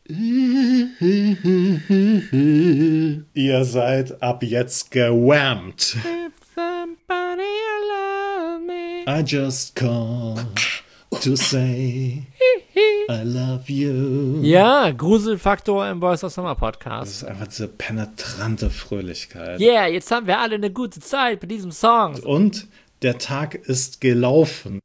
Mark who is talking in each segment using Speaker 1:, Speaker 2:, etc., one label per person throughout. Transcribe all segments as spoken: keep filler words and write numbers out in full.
Speaker 1: Ihr seid ab jetzt gewammt. I just called to say I love you.
Speaker 2: Ja, Gruselfaktor im Boys of Summer Podcast.
Speaker 1: Das ist einfach diese penetrante Fröhlichkeit.
Speaker 2: Yeah, jetzt haben wir alle eine gute Zeit mit diesem Song.
Speaker 1: Und der Tag ist gelaufen.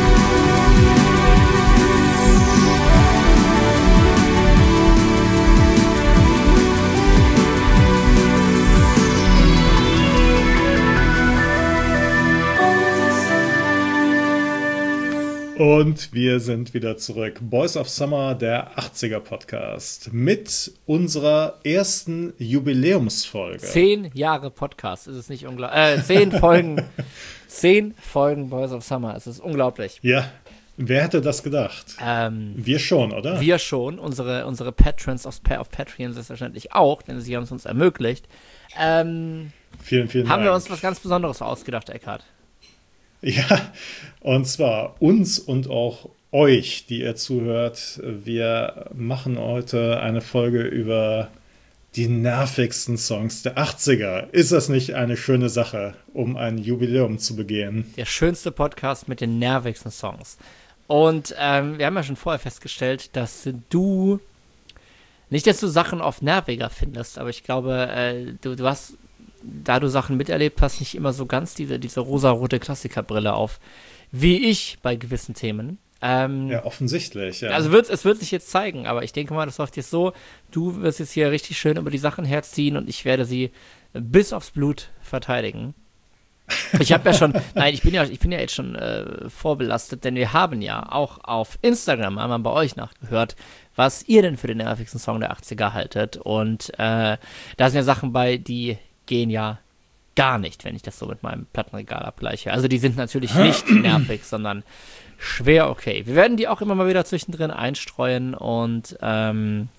Speaker 1: Und wir sind wieder zurück. Boys of Summer, der achtziger Podcast. Mit unserer ersten Jubiläumsfolge.
Speaker 2: Zehn Jahre Podcast, ist es nicht unglaublich? Äh, zehn Folgen. Zehn Folgen Boys of Summer, es ist unglaublich.
Speaker 1: Ja, wer hätte das gedacht?
Speaker 2: Ähm,
Speaker 1: wir schon, oder?
Speaker 2: Wir schon. Unsere, unsere Patrons auf, auf Patreon selbstverständlich auch, denn sie haben es uns ermöglicht. Ähm,
Speaker 1: vielen, vielen
Speaker 2: haben
Speaker 1: Dank.
Speaker 2: wir uns was ganz Besonderes ausgedacht, Eckhard.
Speaker 1: Ja, und zwar uns und auch euch, die ihr zuhört. Wir machen heute eine Folge über die nervigsten Songs der achtziger. Ist das nicht eine schöne Sache, um ein Jubiläum zu begehen?
Speaker 2: Der schönste Podcast mit den nervigsten Songs. Und ähm, wir haben ja schon vorher festgestellt, dass du, nicht, dass du Sachen oft nerviger findest, aber ich glaube, äh, du, du hast, da du Sachen miterlebt hast, nicht immer so ganz diese, diese rosarote Klassikerbrille auf, wie ich bei gewissen Themen. Ähm,
Speaker 1: ja, offensichtlich. Ja.
Speaker 2: Also wird, es wird sich jetzt zeigen, aber ich denke mal, das läuft jetzt so, du wirst jetzt hier richtig schön über die Sachen herziehen und ich werde sie bis aufs Blut verteidigen. Ich habe ja schon, nein, ich bin ja, ich bin ja jetzt schon äh, vorbelastet, denn wir haben ja auch auf Instagram einmal bei euch nachgehört, was ihr denn für den nervigsten Song der achtziger haltet. Und äh, da sind ja Sachen bei, die gehen ja gar nicht, wenn ich das so mit meinem Plattenregal abgleiche. Also die sind natürlich nicht nervig, sondern schwer okay. Wir werden die auch immer mal wieder zwischendrin einstreuen und ähm,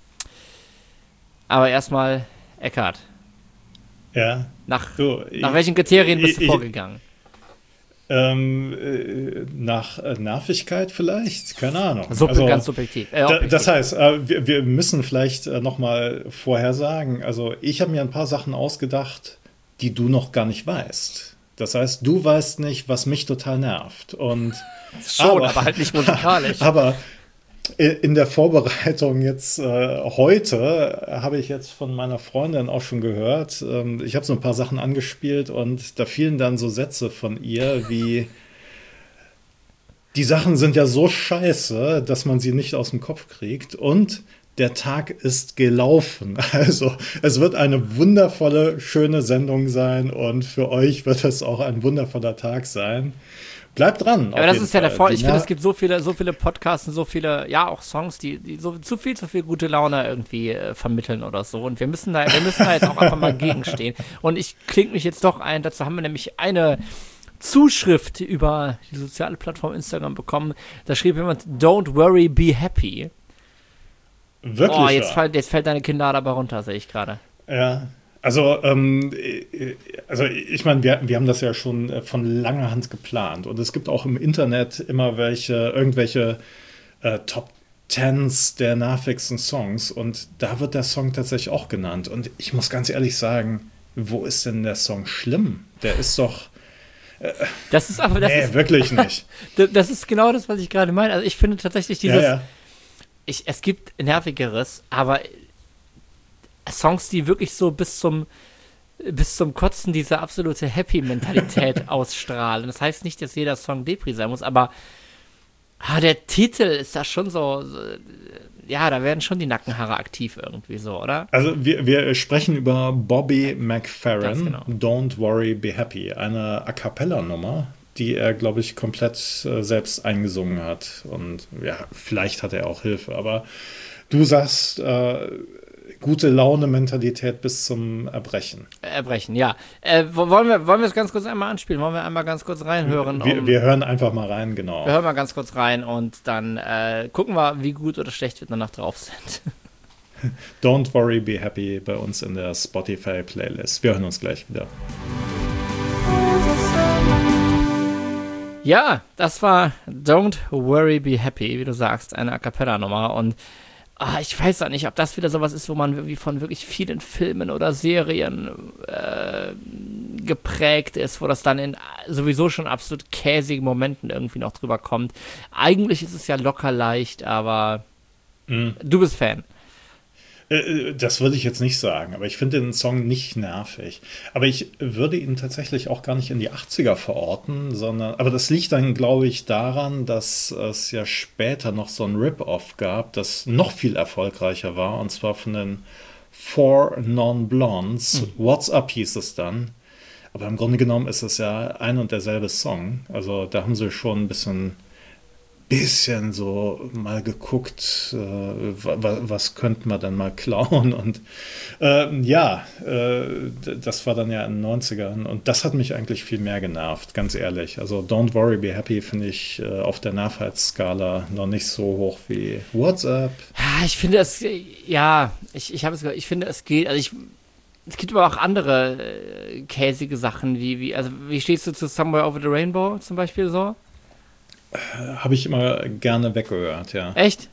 Speaker 2: aber erstmal, Eckhard.
Speaker 1: Ja.
Speaker 2: Nach,
Speaker 1: so,
Speaker 2: nach
Speaker 1: ich,
Speaker 2: welchen Kriterien bist
Speaker 1: ich,
Speaker 2: du vorgegangen?
Speaker 1: Ähm, äh, nach äh, Nervigkeit vielleicht? Keine Ahnung.
Speaker 2: Sub-
Speaker 1: also,
Speaker 2: ganz subjektiv. Äh,
Speaker 1: da, das heißt, äh, wir, wir müssen vielleicht äh, nochmal vorher sagen, also ich habe mir ein paar Sachen ausgedacht, die du noch gar nicht weißt. Das heißt, du weißt nicht, was mich total nervt. Und,
Speaker 2: Schon,
Speaker 1: aber,
Speaker 2: aber halt nicht musikalisch.
Speaker 1: Aber in der Vorbereitung jetzt äh, heute habe ich jetzt von meiner Freundin auch schon gehört, ähm, ich habe so ein paar Sachen angespielt und da fielen dann so Sätze von ihr wie: Die Sachen sind ja so scheiße, dass man sie nicht aus dem Kopf kriegt und der Tag ist gelaufen. Also es wird eine wundervolle, schöne Sendung sein und für euch wird es auch ein wundervoller Tag sein. Bleibt dran.
Speaker 2: Aber das ist ja der Vorteil. Ich
Speaker 1: Die
Speaker 2: finde,
Speaker 1: Na-
Speaker 2: es gibt so viele, so viele Podcasts und so viele, ja, auch Songs, die, die so zu viel, zu viel gute Laune irgendwie äh, vermitteln oder so. Und wir müssen da, wir müssen da jetzt auch einfach mal gegenstehen. Und ich klinge mich jetzt doch ein. Dazu haben wir nämlich eine Zuschrift über die soziale Plattform Instagram bekommen. Da schrieb jemand: Don't worry, be happy.
Speaker 1: Wirklich?
Speaker 2: Oh, jetzt,
Speaker 1: wahr?
Speaker 2: fall, jetzt fällt deine Kinder dabei runter, sehe ich gerade.
Speaker 1: Ja, also, ähm, also ich meine, wir, wir haben das ja schon von langer Hand geplant und es gibt auch im Internet immer welche, irgendwelche äh, Top Tens der nervigsten Songs und da wird der Song tatsächlich auch genannt und ich muss ganz ehrlich sagen, wo ist denn der Song schlimm? Der ist doch... Äh,
Speaker 2: das ist aber... Das
Speaker 1: nee,
Speaker 2: ist,
Speaker 1: wirklich nicht.
Speaker 2: Das ist genau das, was ich gerade meine. Also ich finde tatsächlich dieses...
Speaker 1: Ja, ja.
Speaker 2: Ich, es gibt nervigeres, aber Songs, die wirklich so bis zum bis zum Kotzen diese absolute Happy-Mentalität ausstrahlen. Das heißt nicht, dass jeder Song Depri sein muss, aber ah, der Titel ist da schon so, so, ja, da werden schon die Nackenhaare aktiv irgendwie so, oder?
Speaker 1: Also wir, wir sprechen über Bobby
Speaker 2: Ganz
Speaker 1: McFerrin,
Speaker 2: genau.
Speaker 1: Don't Worry, Be Happy, eine A Cappella-Nummer, die er, glaube ich, komplett äh, selbst eingesungen hat. Und ja, vielleicht hat er auch Hilfe, aber du sagst, äh, gute Laune-Mentalität bis zum Erbrechen.
Speaker 2: Erbrechen, ja. Äh, wollen wir wollen wir es ganz kurz einmal anspielen? Wollen wir einmal ganz kurz reinhören?
Speaker 1: Wir,
Speaker 2: um,
Speaker 1: wir hören einfach mal rein, genau.
Speaker 2: wir hören mal ganz kurz rein und dann äh, gucken wir, wie gut oder schlecht wir danach drauf sind.
Speaker 1: Don't Worry, Be Happy bei uns in der Spotify-Playlist. Wir hören uns gleich wieder.
Speaker 2: Ja, das war Don't Worry, Be Happy, wie du sagst, eine A-Cappella-Nummer. Und ah, ich weiß auch nicht, ob das wieder sowas ist, wo man irgendwie von wirklich vielen Filmen oder Serien äh, geprägt ist, wo das dann in sowieso schon absolut käsigen Momenten irgendwie noch drüber kommt. Eigentlich ist es ja locker leicht, aber mhm. du bist Fan.
Speaker 1: Das würde ich jetzt nicht sagen, aber ich finde den Song nicht nervig. Aber ich würde ihn tatsächlich auch gar nicht in die achtziger verorten, sondern, aber das liegt dann, glaube ich, daran, dass es ja später noch so ein Rip-Off gab, das noch viel erfolgreicher war, und zwar von den Four Non-Blondes. Hm. What's Up hieß es dann. Aber im Grunde genommen ist es ja ein und derselbe Song. Also da haben sie schon ein bisschen bisschen so mal geguckt, äh, was, was könnte man dann mal klauen, und äh, ja, äh, das war dann ja in den neunzigern, und das hat mich eigentlich viel mehr genervt, ganz ehrlich. Also Don't Worry, Be Happy finde ich äh, auf der Nervheitsskala noch nicht so hoch wie What's Up.
Speaker 2: Ja, ich finde es, ja, ich, ich habe es, ich finde es geht, also ich, es gibt aber auch andere äh, käsige Sachen, wie, wie, also wie stehst du zu Somewhere Over the Rainbow zum Beispiel so?
Speaker 1: Habe ich immer gerne weggehört, ja.
Speaker 2: Echt?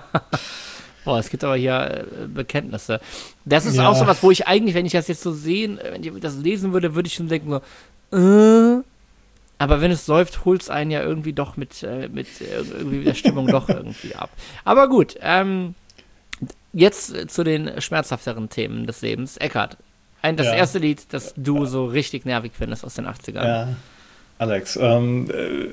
Speaker 2: Boah, es gibt aber hier äh, Bekenntnisse. Das ist ja auch so was, wo ich eigentlich, wenn ich das jetzt so sehen, wenn ich das lesen würde, würde ich schon denken so, äh, aber wenn es läuft, holt es einen ja irgendwie doch mit, äh, mit äh, irgendwie der Stimmung doch irgendwie ab. Aber gut, ähm, jetzt äh, zu den schmerzhafteren Themen des Lebens. Eckart, ein, das ja. erste Lied, das du so richtig nervig findest aus den achtzigern.
Speaker 1: Ja, Alex, ähm, äh,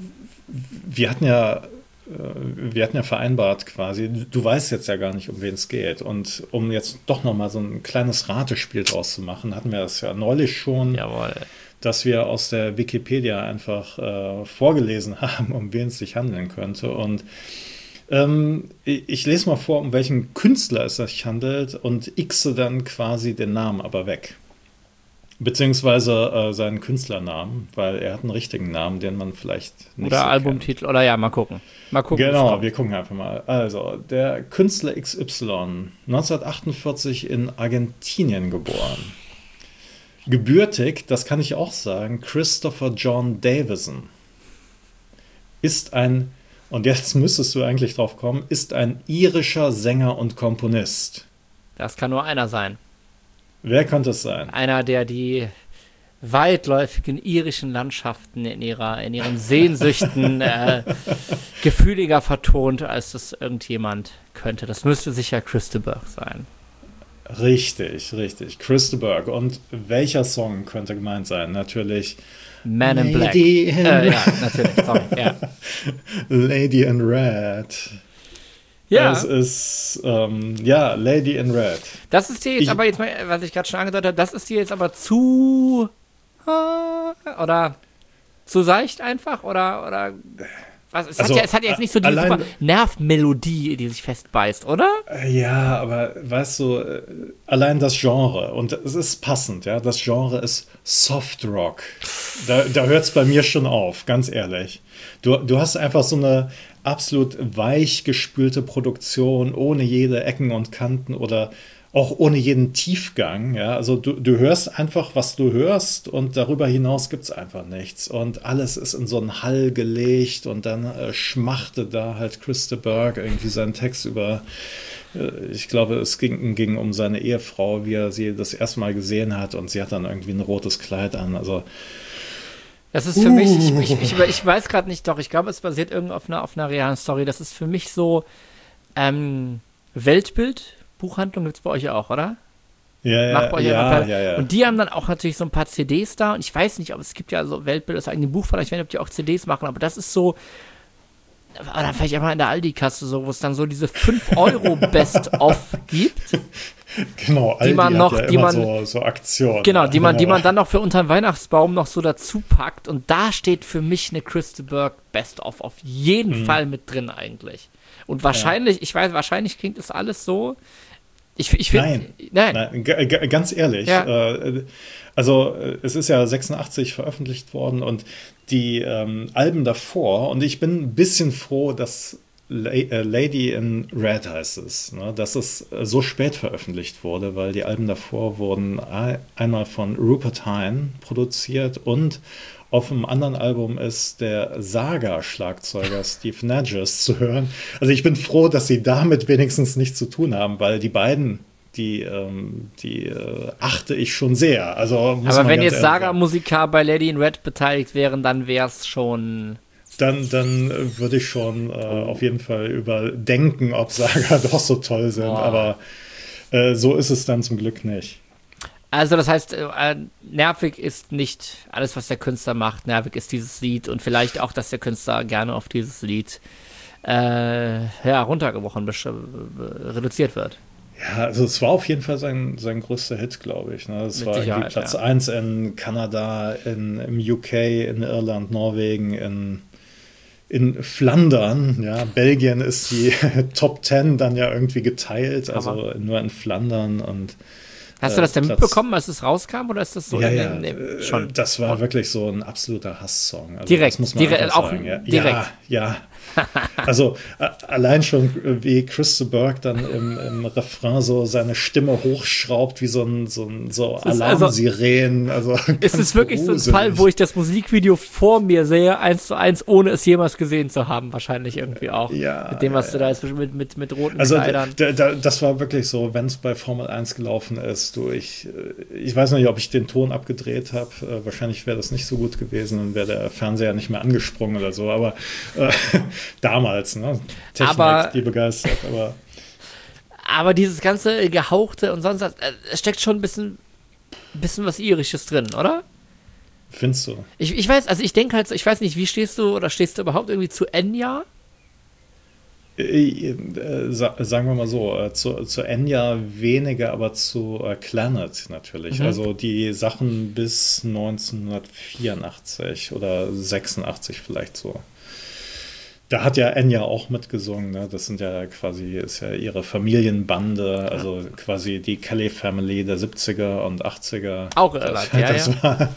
Speaker 1: wir hatten ja wir hatten ja vereinbart quasi, du weißt jetzt ja gar nicht, um wen es geht, und um jetzt doch nochmal so ein kleines Ratespiel draus zu machen, hatten wir das ja neulich schon,
Speaker 2: Jawohl.
Speaker 1: Dass wir aus der Wikipedia einfach äh, vorgelesen haben, um wen es sich handeln könnte, und ähm, ich, ich lese mal vor, um welchen Künstler es sich handelt, und xe dann quasi den Namen aber weg. Beziehungsweise äh, seinen Künstlernamen, weil er hat einen richtigen Namen, den man vielleicht nicht
Speaker 2: Oder
Speaker 1: so
Speaker 2: Albumtitel,
Speaker 1: kennt.
Speaker 2: Oder ja, mal gucken. Mal gucken.
Speaker 1: Genau, wir gucken einfach mal. Also, der Künstler X Y, neunzehnhundertachtundvierzig in Argentinien geboren. Gebürtig, das kann ich auch sagen, Christopher John Davison. Ist ein, und jetzt müsstest du eigentlich drauf kommen, ist ein irischer Sänger und Komponist.
Speaker 2: Das kann nur einer sein.
Speaker 1: Wer könnte es sein?
Speaker 2: Einer, der die weitläufigen irischen Landschaften in, ihrer, in ihren Sehnsüchten äh, gefühliger vertont, als das irgendjemand könnte. Das müsste sicher Chris de Burgh sein.
Speaker 1: Richtig, richtig. Chris de Burgh. Und welcher Song könnte gemeint sein? Natürlich
Speaker 2: Man in Black.
Speaker 1: Lady in
Speaker 2: äh, ja, natürlich. Sorry. Ja.
Speaker 1: Lady in Red. Ja. Es ist, ähm, ja, Lady in Red.
Speaker 2: Das ist dir jetzt ich, aber jetzt mal, was ich gerade schon angedeutet habe, das ist dir jetzt aber zu, oder zu seicht einfach, oder, oder, was, es, also, hat ja, es hat ja jetzt nicht so diese super Nervmelodie, die sich festbeißt, oder?
Speaker 1: Ja, aber weißt du, allein das Genre, und es ist passend, ja, das Genre ist Soft Rock. Da, da hört es bei mir schon auf, ganz ehrlich. Du, du hast einfach so eine absolut weich gespülte Produktion, ohne jede Ecken und Kanten oder auch ohne jeden Tiefgang. Ja? Also du, du hörst einfach, was du hörst, und darüber hinaus gibt es einfach nichts. Und alles ist in so einen Hall gelegt, und dann äh, schmachte da halt Chris de Burgh irgendwie seinen Text über, äh, ich glaube, es ging, ging um seine Ehefrau, wie er sie das erste Mal gesehen hat, und sie hat dann irgendwie ein rotes Kleid an. Also
Speaker 2: das ist für uh. mich, ich, ich, ich, ich weiß gerade nicht, doch, ich glaube, es basiert irgendwie auf einer, auf einer realen Story. Das ist für mich so ähm, Weltbild, Buchhandlung gibt es bei euch ja auch, oder?
Speaker 1: Ja, ja,
Speaker 2: Macht bei euch
Speaker 1: ja,
Speaker 2: ja,
Speaker 1: ja, ja.
Speaker 2: Und die haben dann auch natürlich so ein paar C Ds da, und ich weiß nicht, ob es gibt ja so Weltbild, das eigene Buch, vielleicht, ich weiß nicht, ob die auch C Ds machen, aber das ist so, oder vielleicht einmal in der Aldi-Kasse, so, wo es dann so diese fünf Euro Best-of gibt.
Speaker 1: Genau, Aldi
Speaker 2: die man noch,
Speaker 1: hat ja
Speaker 2: die
Speaker 1: immer
Speaker 2: man,
Speaker 1: so, so Aktionen.
Speaker 2: Genau, die man, die man dann noch für unter den Weihnachtsbaum noch so dazu packt, und da steht für mich eine Chris de Burgh Best-of auf jeden mhm. Fall mit drin eigentlich. Und wahrscheinlich, ja. ich weiß, wahrscheinlich klingt das alles so. Ich, ich find,
Speaker 1: nein,
Speaker 2: nein.
Speaker 1: nein, g- g- ganz ehrlich.
Speaker 2: Ja.
Speaker 1: Äh, also es ist ja sechsundachtzig veröffentlicht worden, und die ähm, Alben davor, und ich bin ein bisschen froh, dass La- äh, Lady in Red heißt es, ne, dass es äh, so spät veröffentlicht wurde, weil die Alben davor wurden a- einmal von Rupert Hine produziert und Auf einem anderen Album ist der Saga-Schlagzeuger Steve Nages zu hören. Also ich bin froh, dass sie damit wenigstens nichts zu tun haben, weil die beiden, die, ähm, die äh, achte ich schon sehr. Also, muss
Speaker 2: Aber
Speaker 1: man
Speaker 2: wenn
Speaker 1: ganz
Speaker 2: jetzt
Speaker 1: ehrlich sagen.
Speaker 2: Saga-Musiker bei Lady in Red beteiligt wären, dann wäre es schon...
Speaker 1: Dann, dann äh, würde ich schon äh, auf jeden Fall überdenken, ob Saga doch so toll sind.
Speaker 2: Boah.
Speaker 1: Aber äh, so ist es dann zum Glück nicht.
Speaker 2: Also das heißt, äh, nervig ist nicht alles, was der Künstler macht. Nervig ist dieses Lied und vielleicht auch, dass der Künstler gerne auf dieses Lied äh, ja, runtergebrochen, reduziert wird.
Speaker 1: Ja, also es war auf jeden Fall sein, sein größter Hit, glaube ich. Ne? Es
Speaker 2: Mit
Speaker 1: war irgendwie
Speaker 2: Sicherheit,
Speaker 1: Platz
Speaker 2: ja.
Speaker 1: eins in Kanada, in, im U K, in Irland, Norwegen, in, in Flandern. Ja? Belgien ist die Top zehn dann ja irgendwie geteilt, also
Speaker 2: Aber
Speaker 1: nur in Flandern und
Speaker 2: hast du das denn
Speaker 1: Platz-
Speaker 2: mitbekommen, als es rauskam, oder ist das so?
Speaker 1: ja,
Speaker 2: in
Speaker 1: ja,
Speaker 2: den- nee,
Speaker 1: äh,
Speaker 2: schon.
Speaker 1: das war wirklich so ein absoluter Hasssong. Also
Speaker 2: Direkt,
Speaker 1: das muss man
Speaker 2: direkt,
Speaker 1: einfach
Speaker 2: auch
Speaker 1: sagen. Ja,
Speaker 2: direkt.
Speaker 1: ja, ja. Also äh, allein schon, äh, wie Chris de Burgh dann im, im Refrain so seine Stimme hochschraubt, wie so ein, so ein so
Speaker 2: ist also-
Speaker 1: Alarmsirenen. Also,
Speaker 2: Ist es wirklich so ein Fall, wo ich das Musikvideo vor mir sehe, eins zu eins, ohne es jemals gesehen zu haben, wahrscheinlich irgendwie auch.
Speaker 1: Ja,
Speaker 2: Mit dem, was
Speaker 1: ja,
Speaker 2: du da jetzt mit, mit, mit roten
Speaker 1: Also
Speaker 2: Kleidern...
Speaker 1: da, da, das war wirklich so, wenn es bei Formel eins gelaufen ist, du, ich, äh, ich weiß nicht, ob ich den Ton abgedreht habe, äh, wahrscheinlich wäre das nicht so gut gewesen und wäre der Fernseher nicht mehr angesprungen oder so, aber äh, damals, ne? Technik,
Speaker 2: Aber-
Speaker 1: die begeistert, aber
Speaker 2: Aber dieses ganze Gehauchte und sonst was, äh, es steckt schon ein bisschen, bisschen was Irisches drin, oder?
Speaker 1: findest du?
Speaker 2: Ich, ich weiß, also ich denke halt so, ich weiß nicht, wie stehst du oder stehst du überhaupt irgendwie zu Enya?
Speaker 1: Äh, äh, sa sagen wir mal so, äh, zu, zu Enya weniger, aber zu äh, Clannad natürlich.
Speaker 2: Mhm.
Speaker 1: Also die Sachen bis neunzehnhundertvierundachtzig oder sechsundachtzig vielleicht so. Da hat ja Enya auch mitgesungen, ne? Das sind ja quasi, ist ja ihre Familienbande, also quasi die Kelly Family der siebziger und achtziger.
Speaker 2: Auch Irland, ja,
Speaker 1: das
Speaker 2: ja.
Speaker 1: War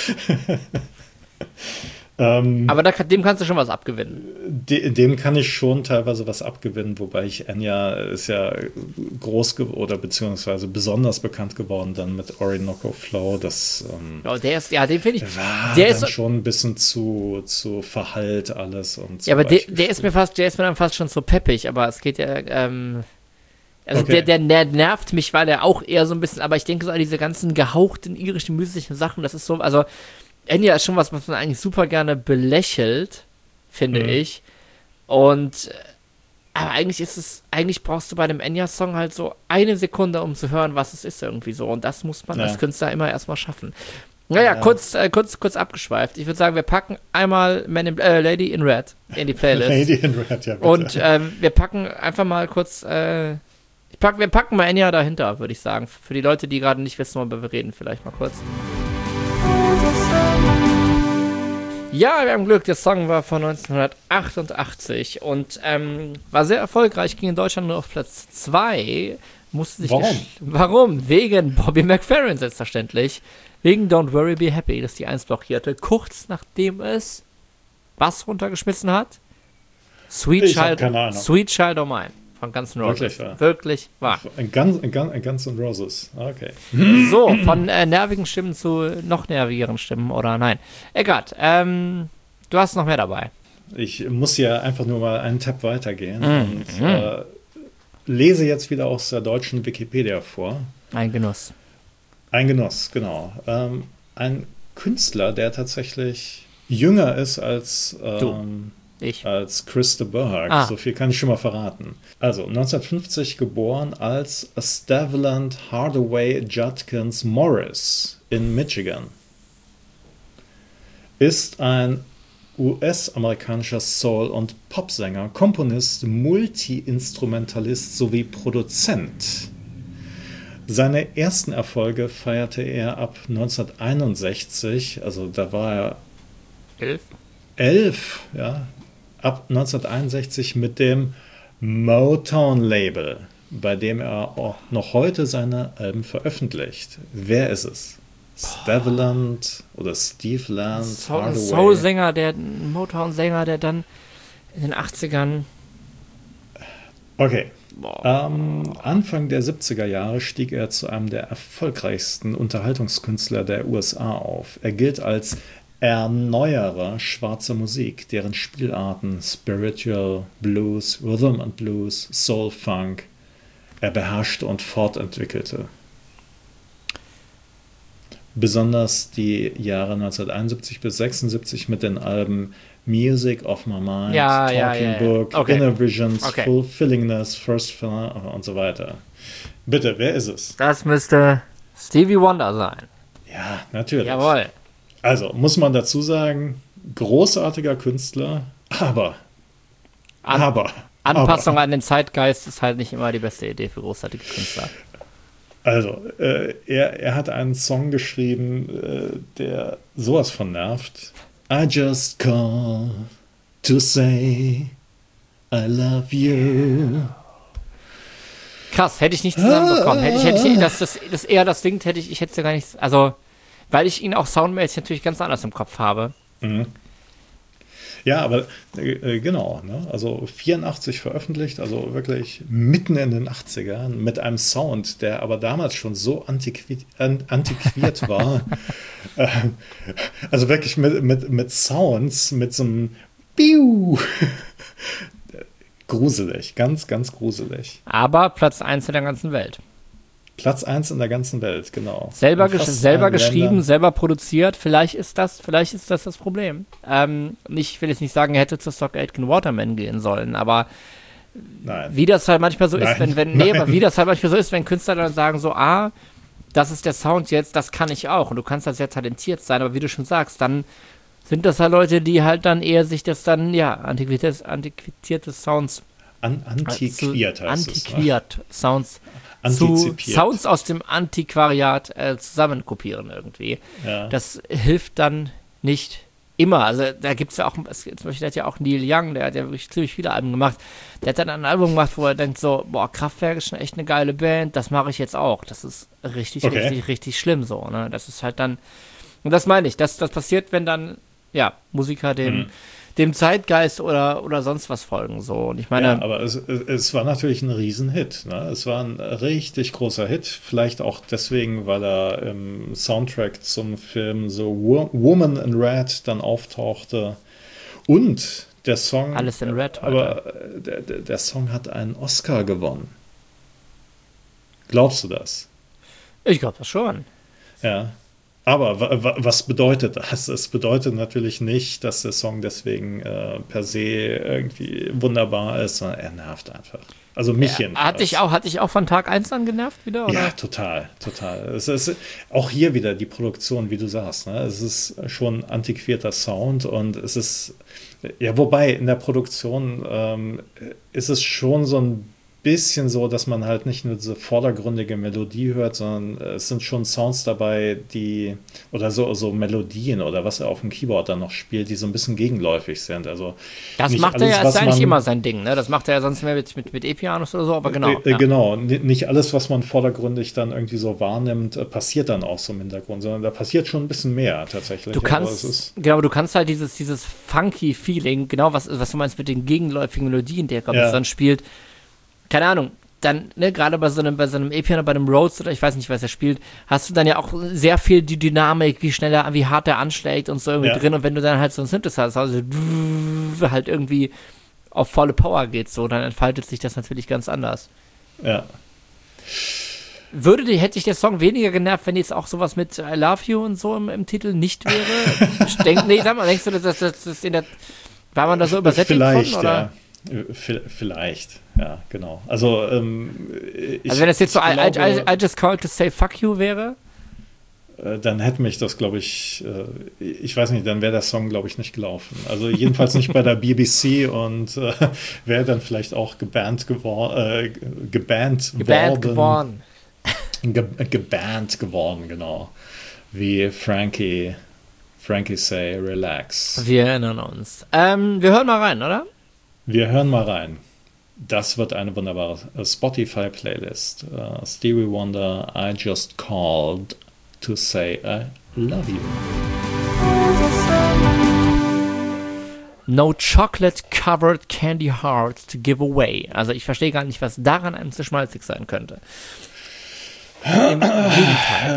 Speaker 1: ähm,
Speaker 2: Aber da, kann- dem kannst du schon was abgewinnen.
Speaker 1: de dem kann ich schon teilweise was abgewinnen, wobei ich Enya ist ja groß ge oder beziehungsweise besonders bekannt geworden dann mit Orinoco Flow. Das ähm,
Speaker 2: Ja, der ist, ja, den finde ich.
Speaker 1: war
Speaker 2: Der
Speaker 1: dann
Speaker 2: ist,
Speaker 1: schon ein bisschen zu, zu verhallt alles und zu
Speaker 2: ja, aber der,
Speaker 1: weich
Speaker 2: der ist mir fast, der ist mir dann fast schon so peppig, aber es geht ja, ähm, also
Speaker 1: Okay.
Speaker 2: der, der, der nervt mich, weil er auch eher so ein bisschen, aber ich denke so an diese ganzen gehauchten irischen, mystischen Sachen, das ist so, also Enya ist schon was, was man eigentlich super gerne belächelt, finde
Speaker 1: Mhm.
Speaker 2: ich. Und, äh, aber eigentlich ist es, eigentlich brauchst du bei einem Enya-Song halt so eine Sekunde, um zu hören, was es ist irgendwie so. Und das muss man
Speaker 1: Ja.
Speaker 2: als Künstler immer erstmal schaffen. Naja,
Speaker 1: Ja.
Speaker 2: kurz, äh, kurz, kurz abgeschweift. Ich würde sagen, wir packen einmal Man in, äh, Lady in Red in die Playlist.
Speaker 1: Lady in Red, ja, bitte.
Speaker 2: Und ähm, wir packen einfach mal kurz, äh, ich pack, wir packen mal Enya dahinter, würde ich sagen. Für die Leute, die gerade nicht wissen, worüber wir reden, vielleicht mal kurz. Ja, wir haben Glück, der Song war von neunzehnhundertachtundachtzig und ähm, war sehr erfolgreich, ging in Deutschland nur auf Platz zwei. Musste sich
Speaker 1: Warum?
Speaker 2: gesch- Warum? Wegen Bobby McFerrin, selbstverständlich. Wegen Don't Worry, Be Happy, dass die eins blockierte, kurz nachdem es was runtergeschmissen hat? Sweet
Speaker 1: Ich hab
Speaker 2: Child,
Speaker 1: keine Ahnung.
Speaker 2: Sweet Child O' Mine von Guns N' Roses.
Speaker 1: Wirklich wahr?
Speaker 2: Wirklich wahr.
Speaker 1: Ein Guns, ein Guns, ein Guns N' Roses. Okay.
Speaker 2: So, von äh, nervigen Stimmen zu noch nervigeren Stimmen, oder nein. Eckart, ähm, du hast noch mehr dabei.
Speaker 1: Ich muss ja einfach nur mal einen Tab weitergehen
Speaker 2: Mhm.
Speaker 1: und äh, lese jetzt wieder aus der deutschen Wikipedia vor.
Speaker 2: Ein Genuss.
Speaker 1: Ein Genuss, genau. Ähm, ein Künstler, der tatsächlich jünger ist als, ähm,
Speaker 2: Ich.
Speaker 1: als Chris de Burgh.
Speaker 2: Ah.
Speaker 1: So viel kann ich schon mal verraten. Also neunzehnhundertfünfzig geboren als Staveland Hardaway Judkins Morris in Michigan. Ist ein U S-amerikanischer Soul- und Popsänger, Komponist, Multi-Instrumentalist sowie Produzent. Seine ersten Erfolge feierte er ab neunzehnhunderteinundsechzig, also da war er
Speaker 2: Elf.
Speaker 1: elf, ja, ab neunzehnhunderteinundsechzig mit dem Motown-Label, bei dem er auch noch heute seine Alben veröffentlicht. Wer ist es? Staveland oder Steve Land,
Speaker 2: Soul-
Speaker 1: Hardaway?
Speaker 2: Soul-Sänger, der ein Motown-Sänger, der dann in den achtzigern.
Speaker 1: Okay.
Speaker 2: Boah.
Speaker 1: Ähm, Anfang der siebziger Jahre stieg er zu einem der erfolgreichsten Unterhaltungskünstler der U S A auf. Er gilt als erneuere schwarze Musik, deren Spielarten Spiritual, Blues, Rhythm and Blues, Soul, Funk er beherrschte und fortentwickelte. Besonders die Jahre neunzehnhunderteinundsiebzig bis sechsundsiebzig mit den Alben Music of My Mind,
Speaker 2: ja,
Speaker 1: Talking
Speaker 2: ja, ja, ja.
Speaker 1: Book,
Speaker 2: Okay.
Speaker 1: Inner Visions,
Speaker 2: Okay.
Speaker 1: Fulfillingness, First Film und so weiter. Bitte, wer ist es?
Speaker 2: Das müsste Stevie Wonder sein.
Speaker 1: Ja, natürlich.
Speaker 2: Jawohl.
Speaker 1: Also, muss man dazu sagen, großartiger Künstler, aber,
Speaker 2: An
Speaker 1: aber,
Speaker 2: Anpassung
Speaker 1: aber.
Speaker 2: an den Zeitgeist ist halt nicht immer die beste Idee für großartige Künstler.
Speaker 1: Also, äh, er, er hat einen Song geschrieben, äh, der sowas von nervt. I just call to say I love you.
Speaker 2: Krass, hätte ich nicht zusammenbekommen. Hätte ich, hätte ich, dass das, das eher das singt, hätte ich, ich hätte es ja gar nicht, also, weil ich ihn auch soundmäßig natürlich ganz anders im Kopf habe.
Speaker 1: Mhm. Ja, aber äh, genau, ne? Also vierundachtzig veröffentlicht, also wirklich mitten in den achtzigern mit einem Sound, der aber damals schon so antiqui an, antiquiert war. äh, also wirklich mit, mit, mit Sounds, mit so einem Biu. Gruselig, ganz, ganz gruselig.
Speaker 2: Aber Platz eins in der ganzen Welt.
Speaker 1: Platz eins in der ganzen Welt, genau.
Speaker 2: Selber,
Speaker 1: In
Speaker 2: gesch
Speaker 1: fast
Speaker 2: selber
Speaker 1: allen
Speaker 2: geschrieben,
Speaker 1: Ländern.
Speaker 2: selber produziert. Vielleicht ist das, vielleicht ist das das Problem. Ähm, nicht, ich will jetzt nicht sagen, er hätte zu Stock Aitken Waterman gehen sollen, aber
Speaker 1: Nein.
Speaker 2: wie das halt manchmal so
Speaker 1: Nein.
Speaker 2: ist, wenn, wenn, nee,
Speaker 1: Nein.
Speaker 2: aber wie das halt manchmal so ist, wenn Künstler dann sagen so, ah, das ist der Sound jetzt, das kann ich auch und du kannst da sehr talentiert sein, aber wie du schon sagst, dann sind das halt Leute, die halt dann eher sich das dann, ja, antiquierte, antiquierte Sounds
Speaker 1: An antiquiert
Speaker 2: zu,
Speaker 1: heißt
Speaker 2: antiquiert Sounds
Speaker 1: es. Ne?
Speaker 2: zu
Speaker 1: Antizipiert.
Speaker 2: Sounds aus dem Antiquariat äh, zusammenkopieren irgendwie.
Speaker 1: Ja.
Speaker 2: Das hilft dann nicht immer. Also da gibt es ja auch, es, zum Beispiel der hat ja auch Neil Young, der hat ja wirklich ziemlich viele Alben gemacht. Der hat dann ein Album gemacht, wo er denkt so, boah, Kraftwerk ist schon echt eine geile Band, das mache ich jetzt auch. Das ist richtig,
Speaker 1: Okay.
Speaker 2: richtig, richtig schlimm so. Ne? Das ist halt dann, und das meine ich, das, das passiert, wenn dann, ja, Musiker dem,
Speaker 1: Mhm.
Speaker 2: dem Zeitgeist oder, oder sonst was folgen. So. Und ich meine,
Speaker 1: Ja, aber es, es war natürlich ein Riesenhit. Ne? Es war ein richtig großer Hit. Vielleicht auch deswegen, weil er im Soundtrack zum Film so Wo Woman in Red dann auftauchte. Und der Song.
Speaker 2: Alles in Red heute.
Speaker 1: Aber der, der, der Song hat einen Oscar gewonnen. Glaubst du das?
Speaker 2: ich glaube das schon.
Speaker 1: Ja. Aber wa- wa- was bedeutet das? Es bedeutet natürlich nicht, dass der Song deswegen äh, per se irgendwie wunderbar ist, sondern er nervt einfach. Also mich
Speaker 2: Ja,
Speaker 1: jedenfalls.
Speaker 2: hat dich auch, hat dich auch von Tag eins an genervt wieder? Oder?
Speaker 1: Ja, total, total. Es ist auch hier wieder die Produktion, wie du sagst. Ne? Es ist schon antiquierter Sound und es ist, ja, wobei in der Produktion ähm, ist es schon so ein bisschen so, dass man halt nicht nur diese vordergründige Melodie hört, sondern es sind schon Sounds dabei, die, oder so, so Melodien oder was er auf dem Keyboard dann noch spielt, die so ein bisschen gegenläufig sind. Also
Speaker 2: Das
Speaker 1: nicht
Speaker 2: macht er
Speaker 1: alles,
Speaker 2: ja,
Speaker 1: was
Speaker 2: ist ja eigentlich
Speaker 1: man-
Speaker 2: immer sein Ding, ne? Das macht er ja sonst mehr mit, mit, mit E-Pianos oder so, aber genau.
Speaker 1: Äh, äh,
Speaker 2: ja.
Speaker 1: Genau, N- nicht alles, was man vordergründig dann irgendwie so wahrnimmt, äh, passiert dann auch so im Hintergrund, sondern da passiert schon ein bisschen mehr tatsächlich.
Speaker 2: Du
Speaker 1: Aber
Speaker 2: kannst,
Speaker 1: es ist,
Speaker 2: genau, du kannst halt dieses, dieses funky Feeling, genau was, was du meinst mit den gegenläufigen Melodien, der glaube ich
Speaker 1: Ja.
Speaker 2: dann spielt, keine Ahnung, dann, ne, gerade bei so einem, bei so einem E-Piano, bei einem Rhodes oder ich weiß nicht, was er spielt, hast du dann ja auch sehr viel die Dynamik, wie schnell er, wie hart er anschlägt und so irgendwie
Speaker 1: Ja.
Speaker 2: drin und wenn du dann halt so ein Synthesizer, also halt irgendwie auf volle Power geht, so, dann entfaltet sich das natürlich ganz anders.
Speaker 1: ja.
Speaker 2: Würde die, hätte ich der Song weniger genervt, wenn jetzt auch sowas mit I Love You und so im, im Titel nicht wäre? Denk, nee, sag mal, denkst du, dass das, das, das in der, war man da so übersättigt
Speaker 1: Vielleicht,
Speaker 2: von, oder?
Speaker 1: ja. Äh, vi- Vielleicht, ja, genau. Also, ähm, ich,
Speaker 2: Also wenn das jetzt so I, I,
Speaker 1: glaube,
Speaker 2: I, I just called to say fuck you wäre?
Speaker 1: äh, dann hätte mich das, glaube ich, äh, ich weiß nicht, dann wäre der Song, glaube ich, nicht gelaufen. Also jedenfalls nicht bei der B B C und äh, wäre dann vielleicht auch gebannt, gewor äh, gebannt,
Speaker 2: Gebannt
Speaker 1: worden.
Speaker 2: geworden.
Speaker 1: Ge gebannt geworden, genau. Wie Frankie, Frankie say, relax.
Speaker 2: Wir erinnern uns. Ähm, wir hören mal rein, oder?
Speaker 1: Wir hören mal rein. Das wird eine wunderbare äh, Spotify-Playlist. Uh, Stevie Wonder, I just called to say I love you.
Speaker 2: No chocolate covered candy hearts to give away. Also ich verstehe gar nicht, was daran einem zu schmalzig sein könnte. Im Gegenteil.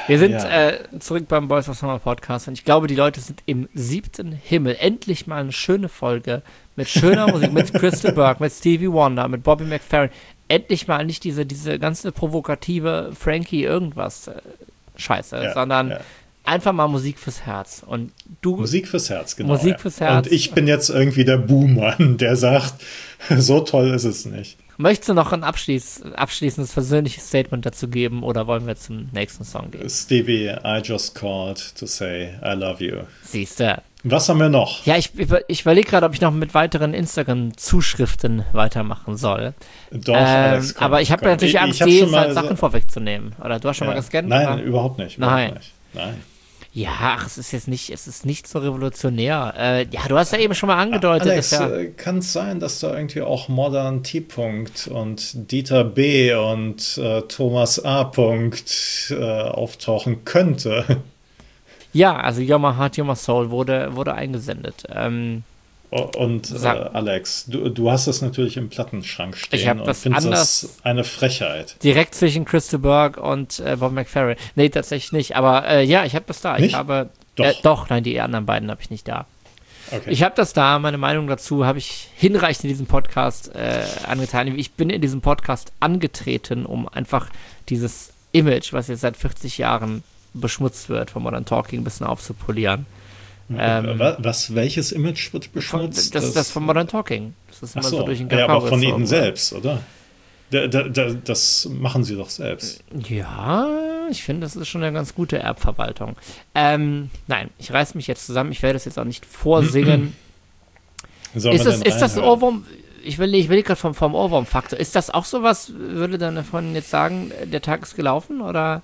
Speaker 2: Wir sind
Speaker 1: Ja.
Speaker 2: äh, zurück beim Boys of Summer Podcast und ich glaube, die Leute sind im siebten Himmel. Endlich mal eine schöne Folge mit schöner Musik, mit Crystal Burke, mit Stevie Wonder, mit Bobby McFerrin. Endlich mal nicht diese, diese ganze provokative Frankie irgendwas äh, Scheiße,
Speaker 1: Ja,
Speaker 2: sondern
Speaker 1: ja.
Speaker 2: einfach mal Musik fürs Herz. Und du
Speaker 1: Musik fürs Herz, genau.
Speaker 2: Musik
Speaker 1: ja.
Speaker 2: fürs Herz.
Speaker 1: Und ich bin jetzt irgendwie der Buhmann, der sagt, so toll ist es nicht.
Speaker 2: Möchtest du noch ein abschließ, abschließendes persönliches Statement dazu geben oder wollen wir zum nächsten Song gehen?
Speaker 1: Stevie, I just called to say I love you.
Speaker 2: Siehste.
Speaker 1: Was haben wir noch?
Speaker 2: Ja, ich, ich überlege gerade, ob ich noch mit weiteren Instagram-Zuschriften weitermachen soll.
Speaker 1: Doch,
Speaker 2: ähm,
Speaker 1: Alex, komm,
Speaker 2: aber ich habe
Speaker 1: komm.
Speaker 2: natürlich
Speaker 1: Ich-
Speaker 2: Angst,
Speaker 1: ich hab
Speaker 2: die
Speaker 1: schon mal
Speaker 2: Sachen
Speaker 1: so-
Speaker 2: vorwegzunehmen. Oder du hast schon
Speaker 1: Ja.
Speaker 2: mal gescannt?
Speaker 1: Nein,
Speaker 2: oder?
Speaker 1: überhaupt nicht. Überhaupt
Speaker 2: Nein.
Speaker 1: nicht. Nein.
Speaker 2: Ja, ach, es ist jetzt nicht, es ist nicht so revolutionär. Äh, ja, du hast ja eben schon mal angedeutet,
Speaker 1: Alex,
Speaker 2: dass ja,
Speaker 1: äh, kann es sein, dass da irgendwie auch Modern T-Punkt und Dieter B. und äh, Thomas A. Punkt, äh, auftauchen könnte?
Speaker 2: ja, also You're My Heart, You're My Soul wurde, wurde eingesendet. Ähm,
Speaker 1: Und äh,
Speaker 2: Sag-
Speaker 1: Alex, du, du hast es natürlich im Plattenschrank stehen
Speaker 2: Ich hab
Speaker 1: und
Speaker 2: das
Speaker 1: findest
Speaker 2: anders-
Speaker 1: das eine Frechheit.
Speaker 2: direkt zwischen Crystal Burke und äh, Bob McFerrin. Nee, tatsächlich nicht. Aber äh, ja, ich habe das da. Ich
Speaker 1: Nicht?
Speaker 2: habe
Speaker 1: Doch.
Speaker 2: Äh, doch, nein, die anderen beiden habe ich nicht da.
Speaker 1: Okay.
Speaker 2: Ich habe das da, meine Meinung dazu habe ich hinreichend in diesem Podcast äh, angetan. Ich bin in diesem Podcast angetreten, um einfach dieses Image, was jetzt seit vierzig Jahren beschmutzt wird, von Modern Talking ein bisschen aufzupolieren. Ähm,
Speaker 1: was, was, welches Image wird
Speaker 2: Von,
Speaker 1: beschmutzt?
Speaker 2: das, das von Modern Talking. Das ist
Speaker 1: Ach
Speaker 2: immer so,
Speaker 1: so,
Speaker 2: durch den
Speaker 1: ja,
Speaker 2: Kakao
Speaker 1: aber von
Speaker 2: gezogen
Speaker 1: ihnen
Speaker 2: worden.
Speaker 1: selbst, oder? Da, da, da, das machen sie doch selbst.
Speaker 2: Ja, ich finde, das ist schon eine ganz gute Erbverwaltung. Ähm, nein, ich reiß mich jetzt zusammen. Ich werde das jetzt auch nicht vorsingen.
Speaker 1: Sollen
Speaker 2: ist,
Speaker 1: wir
Speaker 2: das,
Speaker 1: denn
Speaker 2: ist das
Speaker 1: reinhören?
Speaker 2: Ohrwurm? Ich will, ich will gerade vom, vom Ohrwurm-Faktor. Ist das auch sowas, würde dann davon jetzt sagen, der Tag ist gelaufen? Oder?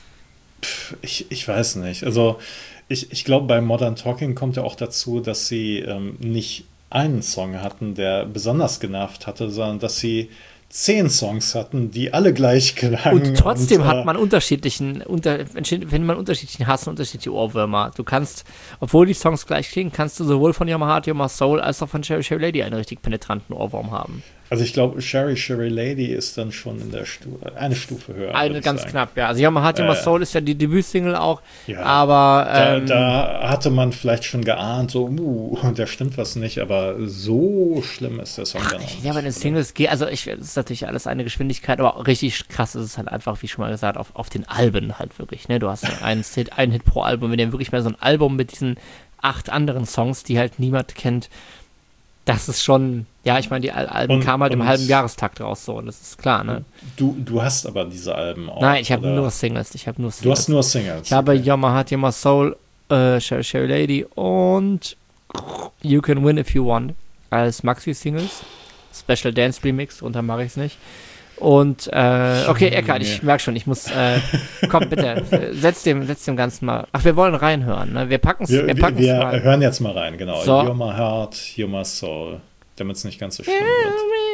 Speaker 1: Ich, ich weiß nicht. Also ich, ich glaube, bei Modern Talking kommt ja auch dazu, dass sie ähm, nicht einen Song hatten, der besonders genervt hatte, sondern dass sie zehn Songs hatten, die alle gleich klangen.
Speaker 2: Und trotzdem
Speaker 1: und,
Speaker 2: hat
Speaker 1: äh,
Speaker 2: man unterschiedlichen, unter, wenn man unterschiedlichen Hass und unterschiedliche Ohrwürmer. Du kannst, obwohl die Songs gleich klingen, kannst du sowohl von Your My Heart, Your My Soul als auch von Cherry Cherry Lady einen richtig penetranten Ohrwurm haben.
Speaker 1: Also ich glaube, Sherry Sherry Lady ist dann schon in der Stufe, eine Stufe höher.
Speaker 2: Eine
Speaker 1: würde ich
Speaker 2: ganz
Speaker 1: sagen.
Speaker 2: knapp, ja. Also Your My Heart, Your My
Speaker 1: Äh,
Speaker 2: Soul ist ja die Debütsingle auch,
Speaker 1: Ja.
Speaker 2: aber
Speaker 1: Da,
Speaker 2: ähm,
Speaker 1: da hatte man vielleicht schon geahnt, so, uh, da stimmt was nicht, aber so schlimm ist der Song dann auch nicht.
Speaker 2: ja, bei den Singles geht, also ich, das ist natürlich alles eine Geschwindigkeit, aber richtig krass ist es halt einfach, wie schon mal gesagt, auf, auf den Alben halt wirklich, ne? Du hast einen Hit, einen Hit pro Album, wenn du wirklich mal so ein Album mit diesen acht anderen Songs, die halt niemand kennt, das ist schon, ja, ich meine, die Al Alben
Speaker 1: Und-
Speaker 2: kamen halt im
Speaker 1: und-
Speaker 2: halben Jahrestakt raus, so, das ist klar, ne?
Speaker 1: Du, du hast aber diese Alben auch.
Speaker 2: Nein, ich habe
Speaker 1: oder?
Speaker 2: nur Singles, ich habe nur Singles.
Speaker 1: Du hast nur Singles.
Speaker 2: Ich habe
Speaker 1: okay.
Speaker 2: Your My Heart, Your My Soul, äh, Cherry Cherry Lady und You Can Win If You Want als Maxi-Singles. Special Dance Remix, drunter mache ich es nicht. Und, äh, okay, Eckart, ich merke schon, ich muss, äh, komm bitte, setz dem, setz dem Ganzen mal, ach, wir wollen reinhören, ne? Wir packen es,
Speaker 1: Wir,
Speaker 2: wir
Speaker 1: wir,
Speaker 2: packen es
Speaker 1: wir
Speaker 2: rein.
Speaker 1: hören jetzt mal rein, genau.
Speaker 2: So.
Speaker 1: You're my heart, you're my soul. Damit es nicht ganz so schlimm wird.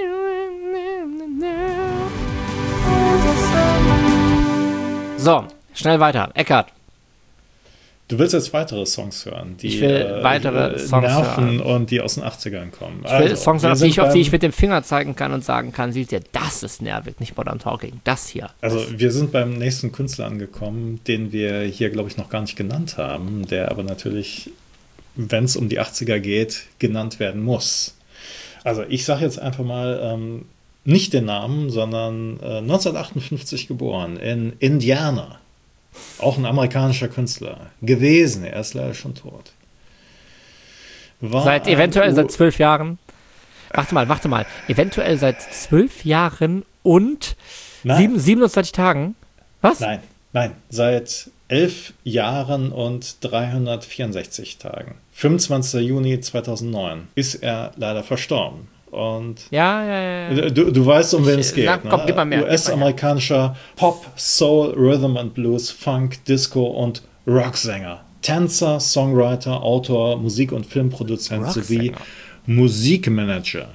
Speaker 2: So, schnell weiter. Eckart,
Speaker 1: Du willst jetzt weitere Songs hören, die
Speaker 2: Ich will weitere
Speaker 1: äh,
Speaker 2: Songs
Speaker 1: nerven
Speaker 2: hören.
Speaker 1: und die aus den achtzigern kommen.
Speaker 2: ich will
Speaker 1: Also,
Speaker 2: Songs,
Speaker 1: wir
Speaker 2: auf die,
Speaker 1: sind
Speaker 2: ich, auf die ich
Speaker 1: beim-
Speaker 2: mit dem Finger zeigen kann und sagen kann, siehst du, das ist nervig, nicht Modern Talking, das hier.
Speaker 1: Also wir sind beim nächsten Künstler angekommen, den wir hier, glaube ich, noch gar nicht genannt haben, der aber natürlich, wenn es um die achtziger geht, genannt werden muss. Also ich sage jetzt einfach mal ähm, nicht den Namen, sondern äh, neunzehnhundertachtundfünfzig geboren in Indiana. Auch ein amerikanischer Künstler gewesen, er ist leider schon tot. War
Speaker 2: Seit
Speaker 1: ein
Speaker 2: eventuell
Speaker 1: U-
Speaker 2: seit zwölf Jahren. Warte mal, warte mal. Eventuell seit zwölf Jahren und
Speaker 1: Nein.
Speaker 2: sieben, siebenundzwanzig Tagen. Was?
Speaker 1: Nein, nein, seit elf Jahren und dreihundertvierundsechzig Tagen. fünfundzwanzigster Juni zweitausendneun ist er leider verstorben. Und
Speaker 2: Ja, ja, ja. ja.
Speaker 1: du, du weißt, um wen
Speaker 2: Ich,
Speaker 1: es geht.
Speaker 2: sag, komm,
Speaker 1: ne?
Speaker 2: gib mal mehr, gib mal
Speaker 1: U S-amerikanischer Pop, Soul, Rhythm and Blues, Funk, Disco und Rocksänger. Tänzer, Songwriter, Autor, Musik- und Filmproduzent sowie
Speaker 2: Rocksänger.
Speaker 1: Musikmanager.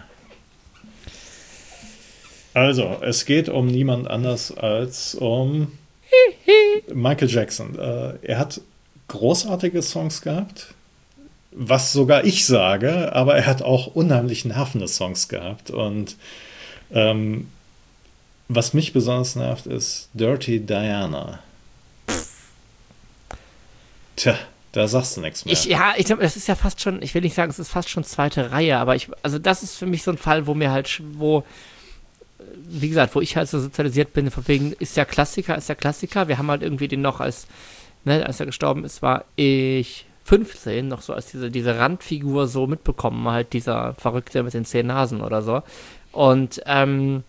Speaker 1: Also, es geht um niemand anders als um Michael Jackson. Äh, er hat großartige Songs gehabt, was sogar ich sage, aber er hat auch unheimlich nervende Songs gehabt. Und ähm, was mich besonders nervt, ist Dirty Diana. Tja, da sagst du nichts mehr.
Speaker 2: Ich, ja, ich glaube, das ist ja fast schon, ich will nicht sagen, es ist fast schon zweite Reihe, aber ich, also das ist für mich so ein Fall, wo mir halt, wo, wie gesagt, wo ich halt so sozialisiert bin, von wegen, ist der Klassiker, ist der Klassiker. Wir haben halt irgendwie den noch als, ne, als er gestorben ist, war ich fünfzehn, noch so als diese, diese Randfigur so mitbekommen, halt dieser Verrückte mit den zehn Nasen oder so. Und, ähm,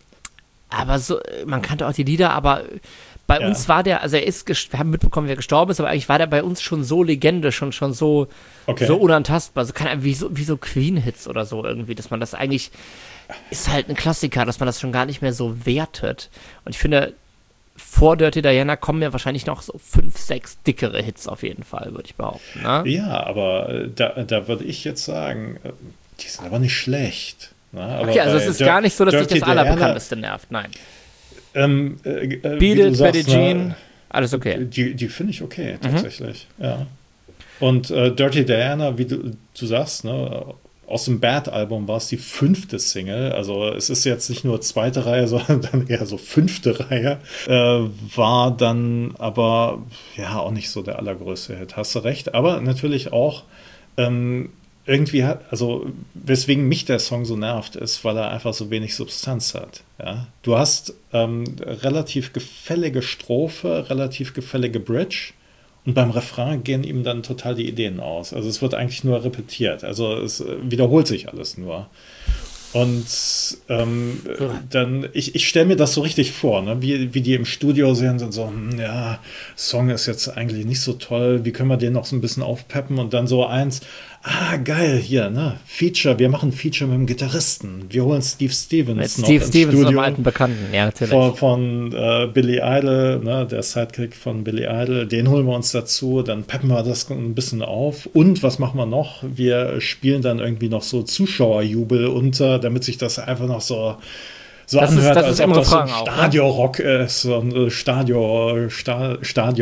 Speaker 2: aber so, man kannte auch die Lieder, aber bei ja. uns war der, also er ist, wir haben mitbekommen, wer gestorben ist, aber eigentlich war der bei uns schon so Legende, schon, schon so, okay. so unantastbar. So kann, wie so, wie so Queen-Hits oder so irgendwie, dass man das eigentlich, ist halt ein Klassiker, dass man das schon gar nicht mehr so wertet. Und ich finde, vor Dirty Diana kommen ja wahrscheinlich noch so fünf, sechs dickere Hits auf jeden Fall, würde ich behaupten. Ne?
Speaker 1: Ja, aber da, da würde ich jetzt sagen, die sind aber nicht schlecht. Ne? Aber
Speaker 2: okay, also es ist Dir- gar nicht so, dass Dirty dich das Allerbekannteste nervt, nein.
Speaker 1: Ähm, äh,
Speaker 2: Beat It, Betty Jean, alles okay.
Speaker 1: Die, die finde ich okay, tatsächlich, mhm. ja. Und äh, Dirty Diana, wie du, du sagst, ne, aus dem Bad-Album war es die fünfte Single, also es ist jetzt nicht nur zweite Reihe, sondern dann eher so fünfte Reihe, äh, war dann aber ja auch nicht so der allergrößte Hit, hast du recht, aber natürlich auch ähm, irgendwie hat, also weswegen mich der Song so nervt, ist, weil er einfach so wenig Substanz hat. Ja? Du hast ähm, relativ gefällige Strophe, relativ gefällige Bridge und beim Refrain gehen ihm dann total die Ideen aus. Also es wird eigentlich nur repetiert, also es wiederholt sich alles nur. Und ähm, dann, ich, ich stelle mir das so richtig vor, ne? wie, wie die im Studio sind und so, hm, ja, Song ist jetzt eigentlich nicht so toll, wie können wir den noch so ein bisschen aufpeppen und dann so eins, ah, geil, hier, ne, Feature, wir machen Feature mit dem Gitarristen, wir holen Steve Stevens
Speaker 2: mit
Speaker 1: noch
Speaker 2: Steve
Speaker 1: ins
Speaker 2: Stevens,
Speaker 1: Studio.
Speaker 2: einem alten Bekannten, ja, natürlich.
Speaker 1: Von, von äh, Billy Idol, ne, der Sidekick von Billy Idol, den holen wir uns dazu, dann peppen wir das ein bisschen auf und was machen wir noch? Wir spielen dann irgendwie noch so Zuschauerjubel unter, damit sich das einfach noch so so
Speaker 2: das
Speaker 1: anhört,
Speaker 2: ist, das
Speaker 1: als
Speaker 2: ist
Speaker 1: ob das so ein
Speaker 2: auch,
Speaker 1: Stadion-Rock ist, so ein Stadion, Sta-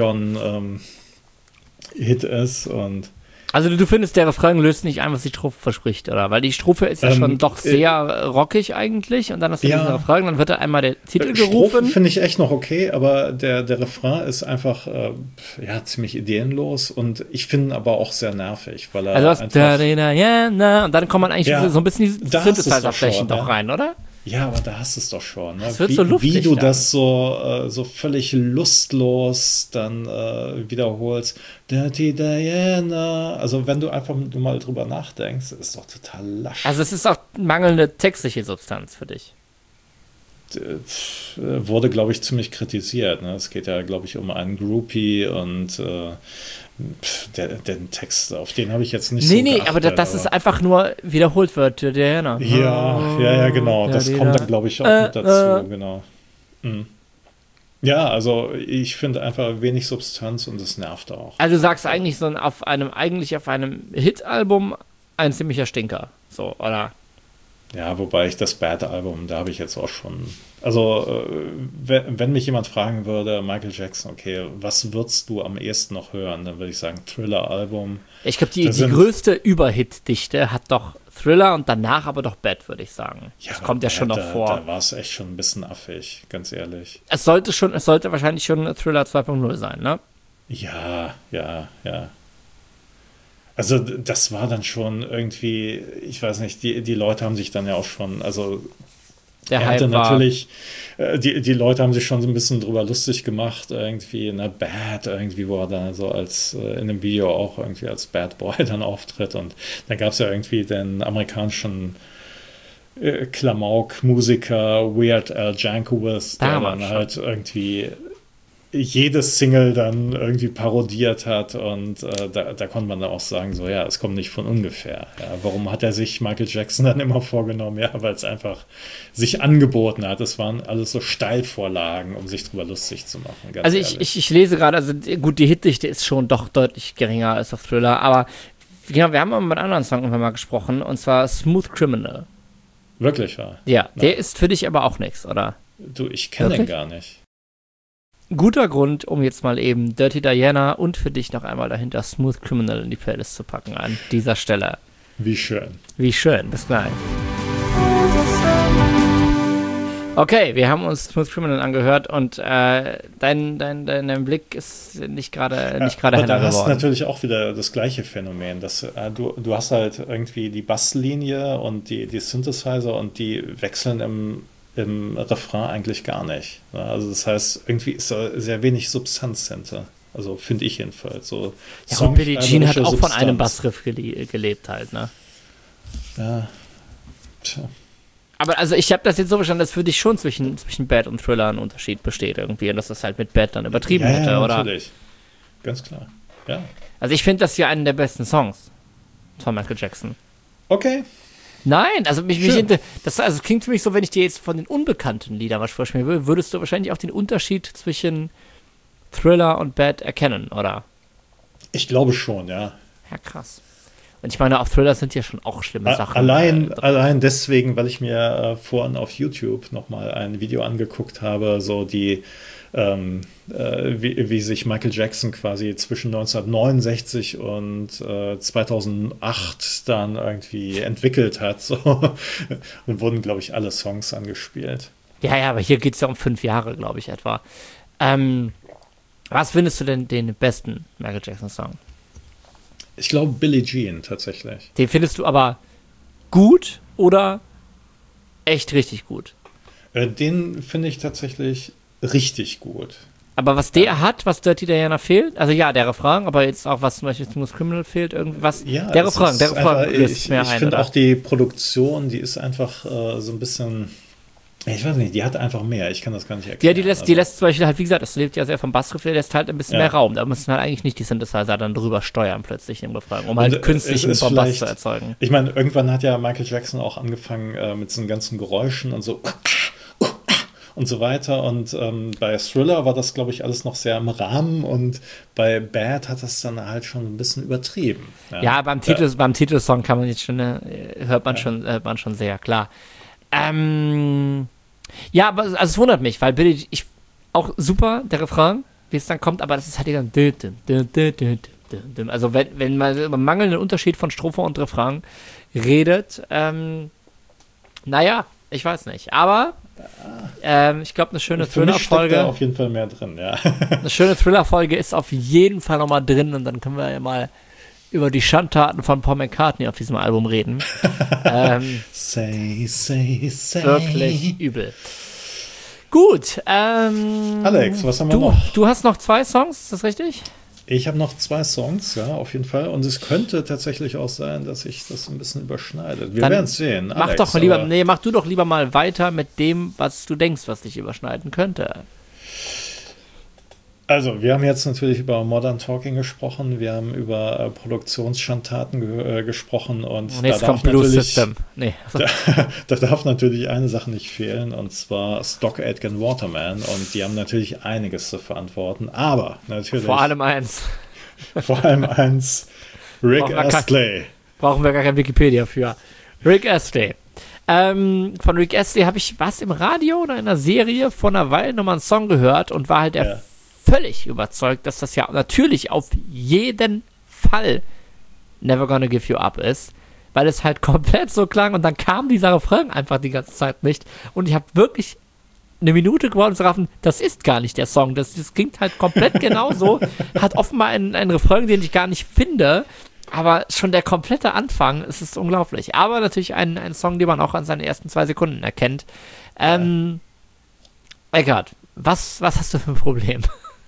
Speaker 1: Stadion-Hit ähm, ist und
Speaker 2: also du findest, der Refrain löst nicht ein, was die Strophe verspricht, oder? Weil die Strophe ist ja ähm, schon doch sehr äh, rockig eigentlich und dann hast du ja, diesen Refrain, dann wird da einmal der Titel gerufen.
Speaker 1: Strophe finde ich echt noch okay, aber der, der Refrain ist einfach äh, ja, ziemlich ideenlos und ich finde ihn aber auch sehr nervig, weil er
Speaker 2: also was,
Speaker 1: einfach...
Speaker 2: Da, da, ja, na, und dann kommt man eigentlich ja, so ein bisschen die
Speaker 1: Synthesizer-Flächen
Speaker 2: doch rein, oder?
Speaker 1: Ja, aber da hast du es doch schon. Ne?
Speaker 2: Das wird
Speaker 1: wie,
Speaker 2: so luftig
Speaker 1: wie du
Speaker 2: dann.
Speaker 1: das so, äh, so völlig lustlos dann äh, wiederholst. Dirty Diana. Also wenn du einfach mal drüber nachdenkst, ist doch total lasch.
Speaker 2: Also es ist auch mangelnde textliche Substanz für dich.
Speaker 1: Wurde, glaube ich, ziemlich kritisiert. Ne? Es geht ja, glaube ich, um einen Groupie und äh, der, den Text, auf den habe ich jetzt nicht
Speaker 2: nee,
Speaker 1: so
Speaker 2: Nee, nee, aber das, das ist einfach nur wiederholt wird, Diana.
Speaker 1: Ja, ja, ja, genau. Das
Speaker 2: ja,
Speaker 1: kommt dann, glaube ich, auch
Speaker 2: äh,
Speaker 1: mit dazu,
Speaker 2: äh.
Speaker 1: genau. Mhm. Ja, also ich finde einfach wenig Substanz und es nervt auch.
Speaker 2: Also du sagst eigentlich so auf einem, eigentlich auf einem Hit-Album ein ziemlicher Stinker, so, oder?
Speaker 1: Ja, wobei ich das Bad-Album, da habe ich jetzt auch schon, also äh, wenn, wenn mich jemand fragen würde, Michael Jackson, okay, was würdest du am ehesten noch hören, dann würde ich sagen Thriller-Album.
Speaker 2: Ich glaube, die, die größte Überhit-Dichte hat doch Thriller und danach aber doch Bad, würde ich sagen.
Speaker 1: Ja,
Speaker 2: das kommt ja schon noch
Speaker 1: da,
Speaker 2: vor.
Speaker 1: Da war es echt schon ein bisschen affig, ganz ehrlich.
Speaker 2: Es sollte schon, es sollte wahrscheinlich schon Thriller zwei Punkt null sein, ne?
Speaker 1: Ja, ja, ja. Also das war dann schon irgendwie, ich weiß nicht, die, die Leute haben sich dann ja auch schon, also
Speaker 2: der
Speaker 1: er
Speaker 2: Hype
Speaker 1: hatte
Speaker 2: war
Speaker 1: natürlich, äh, die, die Leute haben sich schon so ein bisschen drüber lustig gemacht, irgendwie, ne, Bad, irgendwie, wo er dann so als, äh, in dem Video auch irgendwie als Bad Boy dann auftritt und dann gab es ja irgendwie den amerikanischen äh, Klamauk-Musiker Weird Al Yankovic, der
Speaker 2: Damals
Speaker 1: dann
Speaker 2: schon.
Speaker 1: halt irgendwie jedes Single dann irgendwie parodiert hat und äh, da, da konnte man dann auch sagen, so ja, es kommt nicht von ungefähr. Ja, warum hat er sich Michael Jackson dann immer vorgenommen? Ja, weil es einfach sich angeboten hat. Es waren alles so Steilvorlagen, um sich drüber lustig zu machen. Ganz
Speaker 2: also ich, ich, ich lese gerade, also gut, die Hitdichte ist schon doch deutlich geringer als auf Thriller, aber genau, wir haben mal mit einem anderen Song irgendwann mal gesprochen und zwar Smooth Criminal.
Speaker 1: Wirklich wahr?
Speaker 2: Ja, der ja. ist für dich aber auch nichts, oder?
Speaker 1: Du, ich kenne den gar nicht.
Speaker 2: Guter Grund, um jetzt mal eben Dirty Diana und für dich noch einmal dahinter Smooth Criminal in die Playlist zu packen an dieser Stelle.
Speaker 1: Wie schön.
Speaker 2: Wie schön. Bis gleich. Okay, wir haben uns Smooth Criminal angehört und äh, dein, dein, dein, dein Blick ist nicht gerade nicht gerade
Speaker 1: ja,
Speaker 2: heller
Speaker 1: da
Speaker 2: geworden.
Speaker 1: hast natürlich auch wieder das gleiche Phänomen, dass äh, du, du hast halt irgendwie die Basslinie und die, die Synthesizer und die wechseln im, im Refrain eigentlich gar nicht. Ja, also das heißt, irgendwie ist da sehr wenig Substanz hinter. Also finde ich jedenfalls. So
Speaker 2: ja, und Billie Jean hat auch
Speaker 1: Substanz.
Speaker 2: von einem Bassriff gele- gelebt halt, ne?
Speaker 1: Ja, tja.
Speaker 2: Aber also ich habe das jetzt so verstanden, dass für dich schon zwischen, zwischen Bad und Thriller ein Unterschied besteht irgendwie und dass das halt mit Bad dann übertrieben
Speaker 1: ja,
Speaker 2: hätte,
Speaker 1: ja,
Speaker 2: oder?
Speaker 1: natürlich. Ganz klar, ja.
Speaker 2: Also ich finde das hier einen der besten Songs von Michael Jackson.
Speaker 1: Okay.
Speaker 2: Nein, also mich, mich
Speaker 1: Schön.
Speaker 2: inter- das also klingt für mich so, wenn ich dir jetzt von den unbekannten Liedern was vorspielen würde, würdest du wahrscheinlich auch den Unterschied zwischen Thriller und Bad erkennen, oder?
Speaker 1: Ich glaube schon, ja.
Speaker 2: Ja, krass. Und ich meine, auf Thriller sind ja schon auch schlimme
Speaker 1: A-
Speaker 2: Sachen.
Speaker 1: Allein,
Speaker 2: äh,
Speaker 1: allein deswegen, weil ich mir äh, vorhin auf YouTube nochmal ein Video angeguckt habe, so die, ähm, äh, wie, wie sich Michael Jackson quasi zwischen neunzehnhundertneunundsechzig und äh, zweitausendacht dann irgendwie entwickelt hat. So. Und wurden, glaube ich, alle Songs angespielt.
Speaker 2: Ja, ja, aber hier geht es ja um fünf Jahre, glaube ich, etwa. Ähm, was findest du denn den besten Michael Jackson-Song?
Speaker 1: Ich glaube Billie Jean tatsächlich.
Speaker 2: Den findest du aber gut oder echt richtig gut?
Speaker 1: Äh, den finde ich tatsächlich richtig gut.
Speaker 2: Aber was der hat, was Dirty Diana fehlt, also ja, der Refrain, aber jetzt auch was zum Beispiel Smooth Criminal fehlt, irgendwas.
Speaker 1: Ja,
Speaker 2: der
Speaker 1: es
Speaker 2: Refrain,
Speaker 1: ist
Speaker 2: der Refrain
Speaker 1: einfach,
Speaker 2: löst
Speaker 1: ich,
Speaker 2: mehr
Speaker 1: ich
Speaker 2: ein.
Speaker 1: finde
Speaker 2: oder?
Speaker 1: auch die Produktion, die ist einfach äh, so ein bisschen, ich weiß nicht, die hat einfach mehr. Ich kann das gar nicht erklären.
Speaker 2: Ja, die lässt, die
Speaker 1: Also,
Speaker 2: lässt zum Beispiel halt, wie gesagt, das lebt ja sehr vom Bassriff, der lässt halt ein bisschen
Speaker 1: Ja.
Speaker 2: mehr Raum. Da müssen halt eigentlich nicht die Synthesizer dann drüber steuern plötzlich im Refrain, um halt
Speaker 1: Und, äh,
Speaker 2: künstlichen
Speaker 1: es ist
Speaker 2: Bass
Speaker 1: vielleicht-
Speaker 2: zu erzeugen.
Speaker 1: Ich meine, irgendwann hat ja Michael Jackson auch angefangen äh, mit so ganzen Geräuschen und so und so weiter. Und ähm, bei Thriller war das, glaube ich, alles noch sehr im Rahmen und bei Bad hat das dann halt schon ein bisschen übertrieben.
Speaker 2: Ja, beim, Titel, beim Titelsong kann man jetzt schon, äh, hört man
Speaker 1: Ja.
Speaker 2: schon, hört man schon sehr klar. Ähm, ja, aber also es wundert mich, weil Billie, ich auch super, der Refrain, wie es dann kommt, aber das ist halt dann dü- dü- dü- dü- dü- dü- dü- also wenn, wenn man über mangelnden Unterschied von Strophe und Refrain redet, ähm, naja, ich weiß nicht, aber ähm, ich glaube, eine schöne
Speaker 1: Für mich steckt da
Speaker 2: Thriller-Folge
Speaker 1: auf jeden Fall mehr drin, ja.
Speaker 2: eine schöne Thriller-Folge ist auf jeden Fall nochmal drin und dann können wir ja mal über die Schandtaten von Paul McCartney auf diesem Album reden. ähm,
Speaker 1: Say, say, say.
Speaker 2: wirklich übel. Gut. Ähm,
Speaker 1: Alex, was haben wir
Speaker 2: du,
Speaker 1: noch?
Speaker 2: Du hast noch zwei Songs, ist das richtig?
Speaker 1: Ich habe noch zwei Songs, ja, auf jeden Fall. Und es könnte tatsächlich auch sein, dass sich das ein bisschen überschneidet. Wir
Speaker 2: Dann
Speaker 1: werden es sehen.
Speaker 2: Mach
Speaker 1: Alex,
Speaker 2: doch mal lieber,
Speaker 1: aber-
Speaker 2: nee, mach du doch lieber mal weiter mit dem, was du denkst, was dich überschneiden könnte.
Speaker 1: Also, wir haben jetzt natürlich über Modern Talking gesprochen, wir haben über äh, Produktionsschandtaten ge äh, gesprochen und,
Speaker 2: Und
Speaker 1: da
Speaker 2: jetzt
Speaker 1: darf
Speaker 2: kommt Blue
Speaker 1: natürlich,
Speaker 2: System. Nee.
Speaker 1: da, da darf natürlich eine Sache nicht fehlen, und zwar Stock Aitken Waterman, und die haben natürlich einiges zu verantworten, aber natürlich
Speaker 2: Vor allem eins.
Speaker 1: vor allem eins, Rick
Speaker 2: Brauchen wir kein-
Speaker 1: Astley.
Speaker 2: Brauchen wir gar kein Wikipedia für. Rick Astley. Ähm, von Rick Astley habe ich was im Radio oder in einer Serie vor einer Weile nochmal einen Song gehört und war halt der
Speaker 1: Ja.
Speaker 2: völlig überzeugt, dass das ja natürlich auf jeden Fall Never Gonna Give You Up ist, weil es halt komplett so klang und dann kam dieser Refrain einfach die ganze Zeit nicht und ich habe wirklich eine Minute gebraucht, um zu raffen, das ist gar nicht der Song, das, das klingt halt komplett genauso, hat offenbar einen, einen Refrain, den ich gar nicht finde, aber schon der komplette Anfang, es ist unglaublich, aber natürlich ein, ein Song, den man auch an seinen ersten zwei Sekunden erkennt. Ähm, Eckart, was, was hast du für ein Problem?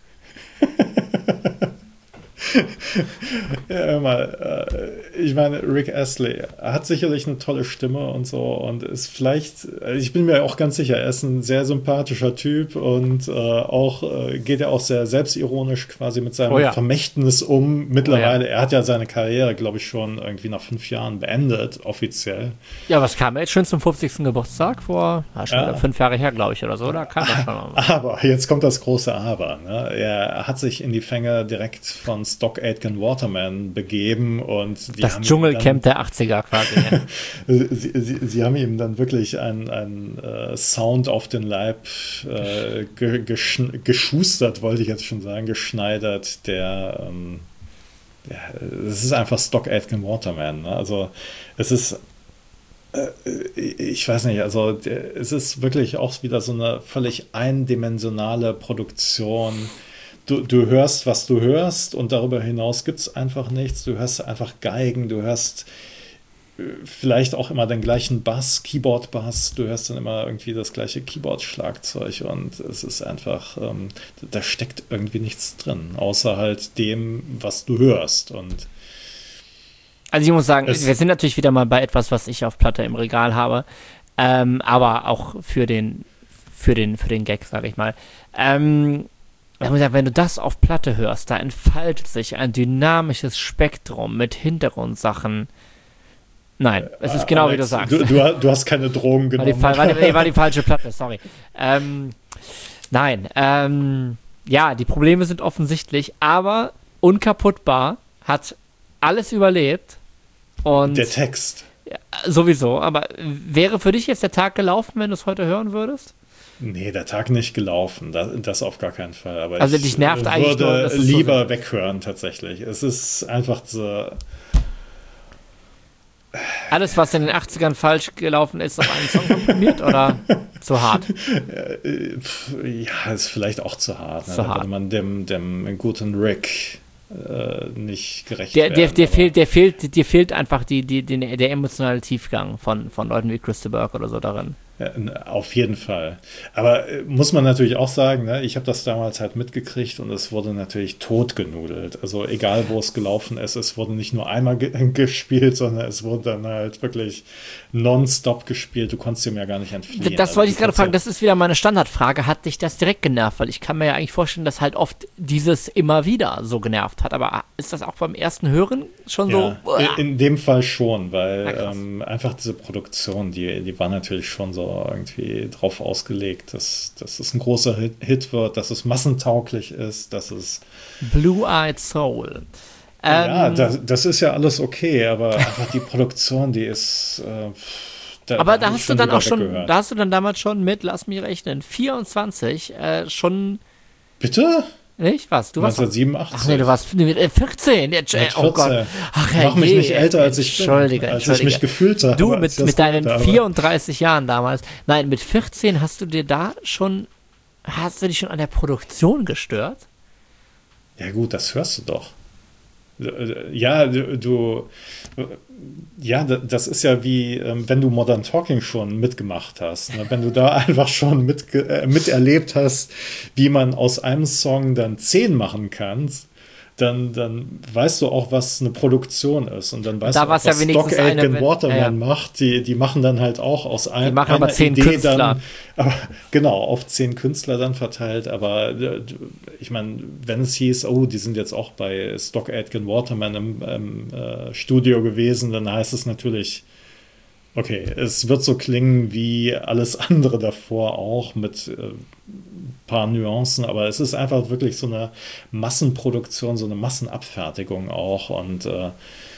Speaker 1: Ja, hör mal, äh, ich meine, Rick Astley hat sicherlich eine tolle Stimme und so und ist vielleicht, ich bin mir auch ganz sicher, er ist ein sehr sympathischer Typ und äh, auch äh, geht er auch sehr selbstironisch quasi mit seinem
Speaker 2: Oh ja.
Speaker 1: Vermächtnis um. Mittlerweile,
Speaker 2: Oh ja.
Speaker 1: er hat ja seine Karriere, glaube ich, schon irgendwie nach fünf Jahren beendet, offiziell.
Speaker 2: Ja, was kam jetzt schon zum fünfzigsten Geburtstag vor, war schon
Speaker 1: Ja.
Speaker 2: wieder fünf Jahre her, glaube ich, oder so, da kam das schon mal.
Speaker 1: Aber, jetzt kommt das große Aber. Ne? Er hat sich in die Fänge direkt von Stock Aitken Waterman begeben und die
Speaker 2: Das
Speaker 1: haben ihm
Speaker 2: Dschungelcamp der achtziger quasi. Ja.
Speaker 1: Sie, sie, sie haben ihm dann wirklich einen, einen äh, Sound auf den Leib äh, ge, geschn, geschustert, wollte ich jetzt schon sagen, geschneidert, der, ähm, ja, es ist einfach Stock Aitken Waterman. Ne? Also es ist Ich weiß nicht, also der, es ist wirklich auch wieder so eine völlig eindimensionale Produktion. Du, du hörst, was du hörst und darüber hinaus gibt es einfach nichts. Du hörst einfach Geigen, du hörst äh, vielleicht auch immer den gleichen Bass, Keyboard-Bass, du hörst dann immer irgendwie das gleiche Keyboard-Schlagzeug und es ist einfach, ähm, da steckt irgendwie nichts drin, außer halt dem, was du hörst. Und
Speaker 2: Also ich muss sagen,
Speaker 1: es,
Speaker 2: wir sind natürlich wieder mal bei etwas, was ich auf Platte im Regal habe, ähm, aber auch für den, für den, für den Gag, sage ich mal. Ähm, wenn du das auf Platte hörst, da entfaltet sich ein dynamisches Spektrum mit Hintergrundsachen. Nein, es ist genau
Speaker 1: Alex,
Speaker 2: wie du sagst.
Speaker 1: Du, du, du hast keine Drogen genommen.
Speaker 2: War die, war die, war die falsche Platte, sorry. Ähm, nein, ähm, ja, die Probleme sind offensichtlich, aber unkaputtbar, hat alles überlebt. Und
Speaker 1: der Text.
Speaker 2: Ja, sowieso, aber wäre für dich jetzt der Tag gelaufen, wenn du es heute hören würdest?
Speaker 1: Nee, der Tag nicht gelaufen, das, das auf gar keinen Fall. Aber
Speaker 2: also
Speaker 1: ich
Speaker 2: dich nervt eigentlich nur,
Speaker 1: würde lieber so weghören tatsächlich. Es ist einfach so...
Speaker 2: Alles, was in den achtzigern falsch gelaufen ist, auf einen Song komponiert oder zu hart?
Speaker 1: Ja, ist vielleicht auch zu hart.
Speaker 2: Zu
Speaker 1: ne?
Speaker 2: hart.
Speaker 1: Wenn man dem, dem guten Rick äh, nicht gerecht
Speaker 2: der,
Speaker 1: werden,
Speaker 2: der, der fehlt, der fehlt, dir fehlt einfach die, die, die, der emotionale Tiefgang von, von Leuten wie Chris de Burgh oder so darin.
Speaker 1: Ja, auf jeden Fall. Aber äh, muss man natürlich auch sagen, ne, ich habe das damals halt mitgekriegt und es wurde natürlich totgenudelt. Also egal, wo es gelaufen ist, es wurde nicht nur einmal ge gespielt, sondern es wurde dann halt wirklich nonstop gespielt. Du konntest dem ja gar nicht entfliehen.
Speaker 2: Das
Speaker 1: also,
Speaker 2: wollte ich gerade fragen. Das ist wieder meine Standardfrage. Hat dich das direkt genervt? Weil ich kann mir ja eigentlich vorstellen, dass halt oft dieses immer wieder so genervt hat. Aber ist das auch beim ersten Hören schon
Speaker 1: ja,
Speaker 2: so?
Speaker 1: In, in dem Fall schon, weil
Speaker 2: ja,
Speaker 1: ähm, einfach diese Produktion, die, die war natürlich schon so irgendwie drauf ausgelegt, dass, dass es ein großer Hit, Hit wird, dass es massentauglich ist, dass es
Speaker 2: Blue-Eyed Soul.
Speaker 1: Ja,
Speaker 2: ähm,
Speaker 1: das, das ist ja alles okay, aber einfach die Produktion, die ist äh, da,
Speaker 2: aber
Speaker 1: da
Speaker 2: da
Speaker 1: hab ich
Speaker 2: hast du dann auch schon,
Speaker 1: weggehört.
Speaker 2: da hast du dann damals schon mit, lass mich rechnen, vierundzwanzig äh, schon.
Speaker 1: Bitte?
Speaker 2: Nicht? Was? Du warst
Speaker 1: neunzehnhundertsiebenundachtzig.
Speaker 2: Ach nee, du warst nee, vierzehn. Jetzt, äh, oh Gott. Ach,
Speaker 1: Mach mich
Speaker 2: je,
Speaker 1: nicht älter, als ich bin,
Speaker 2: Entschuldige,
Speaker 1: als
Speaker 2: Entschuldige.
Speaker 1: ich mich gefühlt habe.
Speaker 2: Du mit, mit deinen
Speaker 1: wurde,
Speaker 2: vierunddreißig Jahren damals. Nein, mit vierzehn hast du dir da schon, hast du dich schon an der Produktion gestört?
Speaker 1: Ja gut, das hörst du doch. Ja, du, du ja, das ist ja wie, wenn du Modern Talking schon mitgemacht hast. Ne? Wenn du da einfach schon mit, äh, miterlebt hast, wie man aus einem Song dann zehn machen kann, dann, dann weißt du auch, was eine Produktion ist. Und dann weißt
Speaker 2: da
Speaker 1: du auch, was
Speaker 2: ja Stock
Speaker 1: Aitken
Speaker 2: eine,
Speaker 1: Waterman
Speaker 2: ja, ja.
Speaker 1: macht. Die, die machen dann halt auch aus ein,
Speaker 2: die machen
Speaker 1: einer
Speaker 2: aber zehn
Speaker 1: Idee
Speaker 2: Künstler.
Speaker 1: dann, aber, genau, auf zehn Künstler dann verteilt. Aber ich meine, wenn es hieß, oh, die sind jetzt auch bei Stock Aitken Waterman im, im äh, Studio gewesen, dann heißt es natürlich, okay, es wird so klingen wie alles andere davor auch mit äh, paar Nuancen, aber es ist einfach wirklich so eine Massenproduktion, so eine Massenabfertigung auch und äh,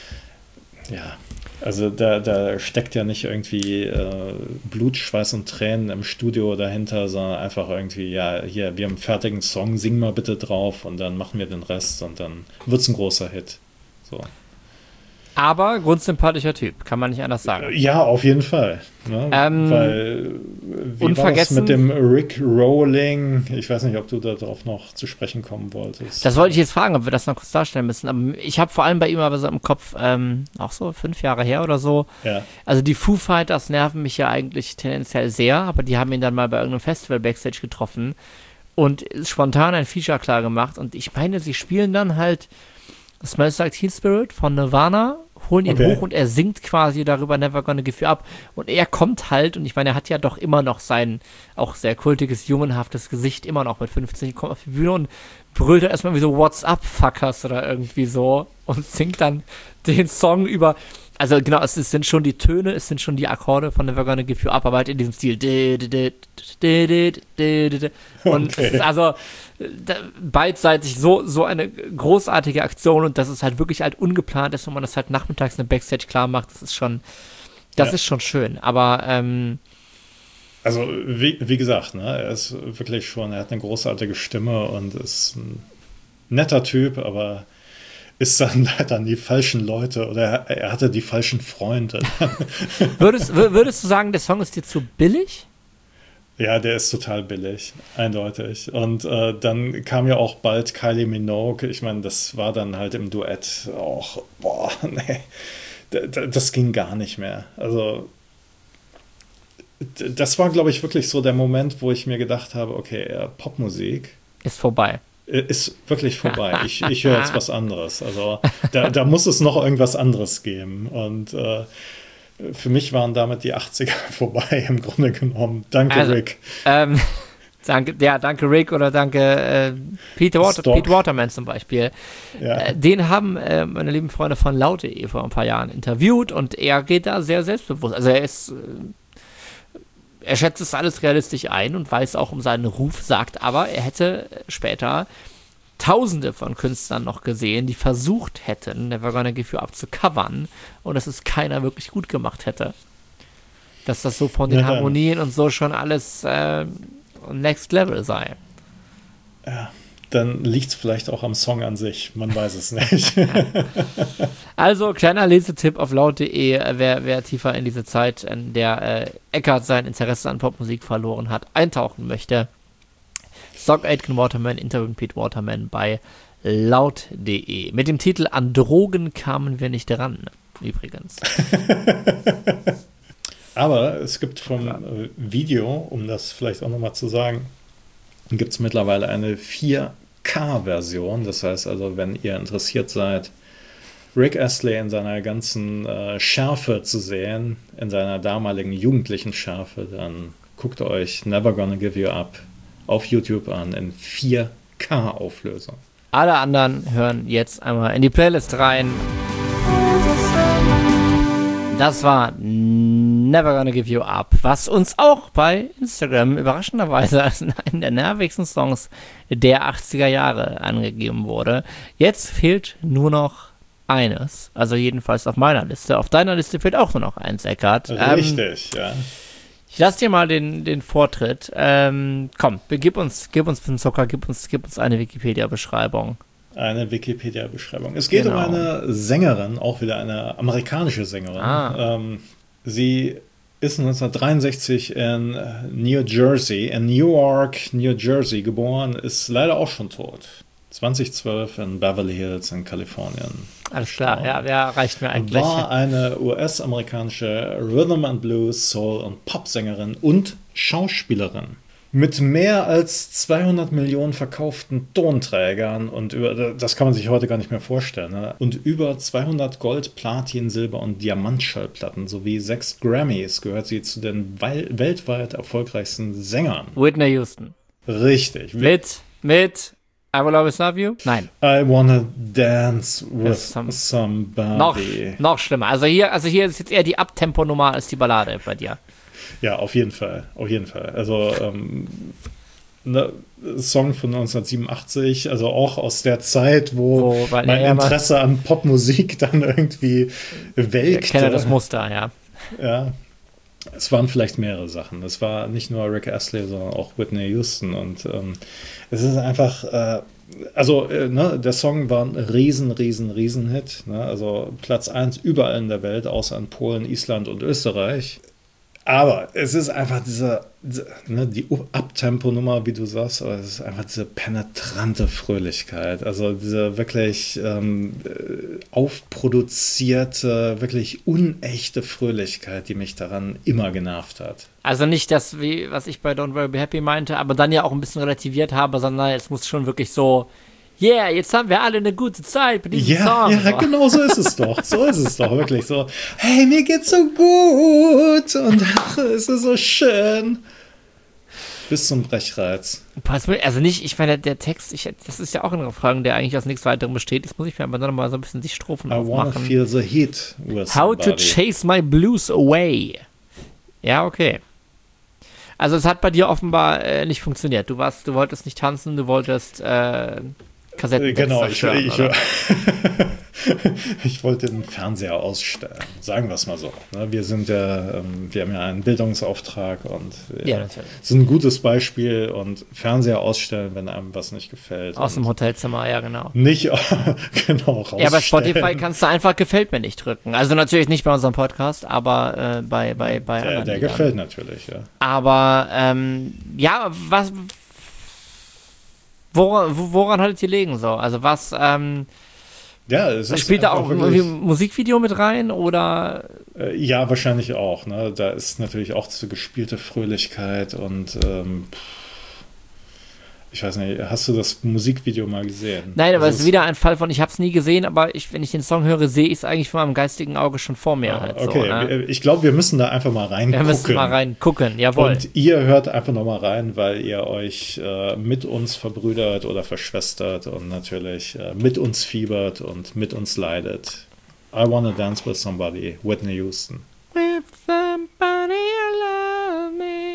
Speaker 1: ja, also da, da steckt ja nicht irgendwie äh, Blut, Schweiß und Tränen im Studio dahinter, sondern einfach irgendwie, ja, hier, wir haben einen fertigen Song, sing mal bitte drauf und dann machen wir den Rest und dann wird es ein großer Hit. So.
Speaker 2: Aber grundsympathischer Typ, kann man nicht anders sagen.
Speaker 1: Ja, auf jeden Fall. Ne? Ähm, Weil, wie
Speaker 2: unvergessen,
Speaker 1: war das mit dem Rick Rolling? Ich weiß nicht, ob du darauf noch zu sprechen kommen wolltest.
Speaker 2: Das wollte ich jetzt fragen, ob wir das noch kurz darstellen müssen. Aber ich habe vor allem bei ihm aber so im Kopf, ähm, auch so fünf Jahre her oder so.
Speaker 1: Ja.
Speaker 2: Also die Foo Fighters nerven mich ja eigentlich tendenziell sehr, aber die haben ihn dann mal bei irgendeinem Festival Backstage getroffen und spontan ein Feature klar gemacht. Und ich meine, sie spielen dann halt Smells Like Teen Spirit von Nirvana, holen ihn
Speaker 1: okay.
Speaker 2: hoch und er singt quasi darüber Never Gonna Give You Up. Und er kommt halt, und ich meine, er hat ja doch immer noch sein auch sehr kultiges, jungenhaftes Gesicht, immer noch mit fünfzehn, kommt auf die Bühne und brüllt da erstmal wie so What's up, Fuckers oder irgendwie so und singt dann den Song über. Also genau, es sind schon die Töne, es sind schon die Akkorde von Never Gonna Give You Up, aber halt in diesem Stil. Und okay. Es ist also beidseitig so, so eine großartige Aktion und dass es halt wirklich halt ungeplant ist, wenn man das halt nachmittags in der Backstage klar macht, das ist schon, das ja. ist schon schön. Aber ähm,
Speaker 1: also wie, wie gesagt, ne, er ist wirklich schon, er hat eine großartige Stimme und ist ein netter Typ, aber ist dann leider an die falschen Leute oder er hatte die falschen Freunde.
Speaker 2: Würdest, würdest du sagen, der Song ist dir zu billig?
Speaker 1: Ja, der ist total billig, eindeutig. Und äh, dann kam ja auch bald Kylie Minogue. Ich meine, das war dann halt im Duett auch, boah, nee, d- das ging gar nicht mehr. Also d- das war, glaube ich, wirklich so der Moment, wo ich mir gedacht habe, okay, äh, Popmusik
Speaker 2: ist vorbei.
Speaker 1: Ist wirklich vorbei. Ich, ich höre jetzt was anderes. Also da, da muss es noch irgendwas anderes geben. Und äh, für mich waren damit die achtziger vorbei, im Grunde genommen. Danke, also, Rick.
Speaker 2: Ähm, danke, ja, danke, Rick, oder danke äh, Pete, Water, Pete Waterman zum Beispiel. Ja. Äh, den haben äh, meine lieben Freunde von laut punkt de vor ein paar Jahren interviewt und er geht da sehr selbstbewusst. Also er ist, äh, er schätzt es alles realistisch ein und weiß auch um seinen Ruf, sagt aber, er hätte später Tausende von Künstlern noch gesehen, die versucht hätten, Never Gonna Give You Up zu covern und dass es keiner wirklich gut gemacht hätte. Dass das so von den ja, Harmonien und so schon alles äh, Next Level sei.
Speaker 1: Ja, dann liegt es vielleicht auch am Song an sich. Man weiß es nicht.
Speaker 2: Also, kleiner Lesetipp auf laut punkt de, wer, wer tiefer in diese Zeit, in der äh, Eckart sein Interesse an Popmusik verloren hat, eintauchen möchte. Stock Aitken Waterman, Interview mit Pete Waterman bei laut punkt de. Mit dem Titel An Drogen kamen wir nicht ran, übrigens.
Speaker 1: Aber es gibt vom äh, Video, um das vielleicht auch nochmal zu sagen, gibt es mittlerweile eine vier K-Version. Das heißt also, wenn ihr interessiert seid, Rick Astley in seiner ganzen äh, Schärfe zu sehen, in seiner damaligen jugendlichen Schärfe, dann guckt euch Never Gonna Give You Up auf YouTube an in vier K-Auflösung.
Speaker 2: Alle anderen hören jetzt einmal in die Playlist rein. Das war Never Gonna Give You Up, was uns auch bei Instagram überraschenderweise als einen der nervigsten Songs der achtziger Jahre angegeben wurde. Jetzt fehlt nur noch eines, also jedenfalls auf meiner Liste. Auf deiner Liste fehlt auch nur noch eins, Eckart.
Speaker 1: Richtig, ähm, ja.
Speaker 2: Ich lasse dir mal den, den Vortritt. Ähm, komm, gib uns, gib uns ein bisschen Zucker, gib uns, gib uns eine Wikipedia-Beschreibung.
Speaker 1: Eine Wikipedia-Beschreibung. Es geht genau. um eine Sängerin, auch wieder eine amerikanische Sängerin.
Speaker 2: Ah.
Speaker 1: Ähm, sie ist neunzehnhundertdreiundsechzig in New Jersey, in Newark, New Jersey geboren, ist leider auch schon tot. zweitausendzwölf in Beverly Hills in Kalifornien.
Speaker 2: Alles klar, ja, ja, reicht mir eigentlich.
Speaker 1: War eine U S-amerikanische Rhythm and Blues, Soul- und Popsängerin und Schauspielerin. Mit mehr als zweihundert Millionen verkauften Tonträgern und über, das kann man sich heute gar nicht mehr vorstellen, ne? Und über zweihundert Gold-, Platin-, Silber- und Diamantschallplatten sowie sechs Grammys gehört sie zu den we- weltweit erfolgreichsten Sängern.
Speaker 2: Whitney Houston.
Speaker 1: Richtig.
Speaker 2: Mit, mit I Will Always Love You? Nein.
Speaker 1: I Wanna Dance with
Speaker 2: some,
Speaker 1: Somebody.
Speaker 2: Noch, noch schlimmer. Also hier, also hier ist jetzt eher die Abtempo-Nummer als die Ballade bei dir.
Speaker 1: Ja, auf jeden Fall. Auf jeden Fall. Also, ähm, ne, Song von neunzehnhundertsiebenundachtzig, also auch aus der Zeit, wo, wo mein Interesse an Popmusik dann irgendwie welkte.
Speaker 2: Ich kenne das Muster, ja.
Speaker 1: Ja. Es waren vielleicht mehrere Sachen. Es war nicht nur Rick Astley, sondern auch Whitney Houston. Und ähm, es ist einfach, äh, also äh, ne, der Song war ein riesen, riesen, riesen Hit. Ne? Also Platz eins überall in der Welt, außer in Polen, Island und Österreich. Aber es ist einfach diese, diese ne, die Abtempo-Nummer, wie du sagst, aber es ist einfach diese penetrante Fröhlichkeit. Also diese wirklich ähm, aufproduzierte, wirklich unechte Fröhlichkeit, die mich daran immer genervt hat.
Speaker 2: Also nicht das, wie, was ich bei Don't Worry Be Happy meinte, aber dann ja auch ein bisschen relativiert habe, sondern es muss schon wirklich so, yeah, jetzt haben wir alle eine gute Zeit mit diesem
Speaker 1: ja,
Speaker 2: Song.
Speaker 1: Ja, so. Genau so ist es doch. So ist es doch, wirklich so. Hey, mir geht's so gut und ach, es ist so schön. Bis zum Brechreiz.
Speaker 2: Also nicht, ich meine, der Text, ich, das ist ja auch ein Refrain, der eigentlich aus nichts weiterem besteht. Jetzt muss ich mir aber noch mal so ein bisschen die Strophen
Speaker 1: I
Speaker 2: aufmachen.
Speaker 1: Wanna feel the heat with
Speaker 2: How
Speaker 1: somebody.
Speaker 2: to chase my blues away. Ja, okay. Also es hat bei dir offenbar äh, nicht funktioniert. Du warst, du wolltest nicht tanzen, du wolltest äh, Kassetten
Speaker 1: Genau, ich,
Speaker 2: zerstören,
Speaker 1: ich, Ich wollte den Fernseher ausstellen, sagen wir es mal so. Wir sind ja, wir haben ja einen Bildungsauftrag und wir
Speaker 2: Ja, natürlich.
Speaker 1: sind ein gutes Beispiel und Fernseher ausstellen, wenn einem was nicht gefällt.
Speaker 2: Aus dem Hotelzimmer, ja, genau.
Speaker 1: Nicht, genau, rausstellen.
Speaker 2: Ja, bei Spotify kannst du einfach gefällt mir nicht drücken. Also natürlich nicht bei unserem Podcast, aber äh, bei, bei, bei
Speaker 1: Der,
Speaker 2: anderen
Speaker 1: der
Speaker 2: Liedern.
Speaker 1: gefällt natürlich, ja.
Speaker 2: Aber, ähm, ja, was, woran, woran haltet ihr legen so? Also was, ähm,
Speaker 1: Ja, es ist
Speaker 2: spielt da auch
Speaker 1: einfach
Speaker 2: irgendwie
Speaker 1: wirklich,
Speaker 2: ein Musikvideo mit rein oder?
Speaker 1: äh, ja, wahrscheinlich auch. Ne? Da ist natürlich auch so gespielte Fröhlichkeit und ähm, ich weiß nicht, hast du das Musikvideo mal gesehen?
Speaker 2: Nein, aber
Speaker 1: Also
Speaker 2: es ist wieder ein Fall von, ich habe es nie gesehen, aber ich, wenn ich den Song höre, sehe ich es eigentlich von meinem geistigen Auge schon vor mir.
Speaker 1: Ah,
Speaker 2: Halt
Speaker 1: okay,
Speaker 2: so, ne?
Speaker 1: ich glaube, wir müssen da einfach mal reingucken.
Speaker 2: Wir müssen mal reingucken, jawohl.
Speaker 1: Und ihr hört einfach noch mal rein, weil ihr euch äh, mit uns verbrüdert oder verschwestert und natürlich äh, mit uns fiebert und mit uns leidet. I Wanna Dance With Somebody, Whitney Houston.
Speaker 2: With somebody you love me.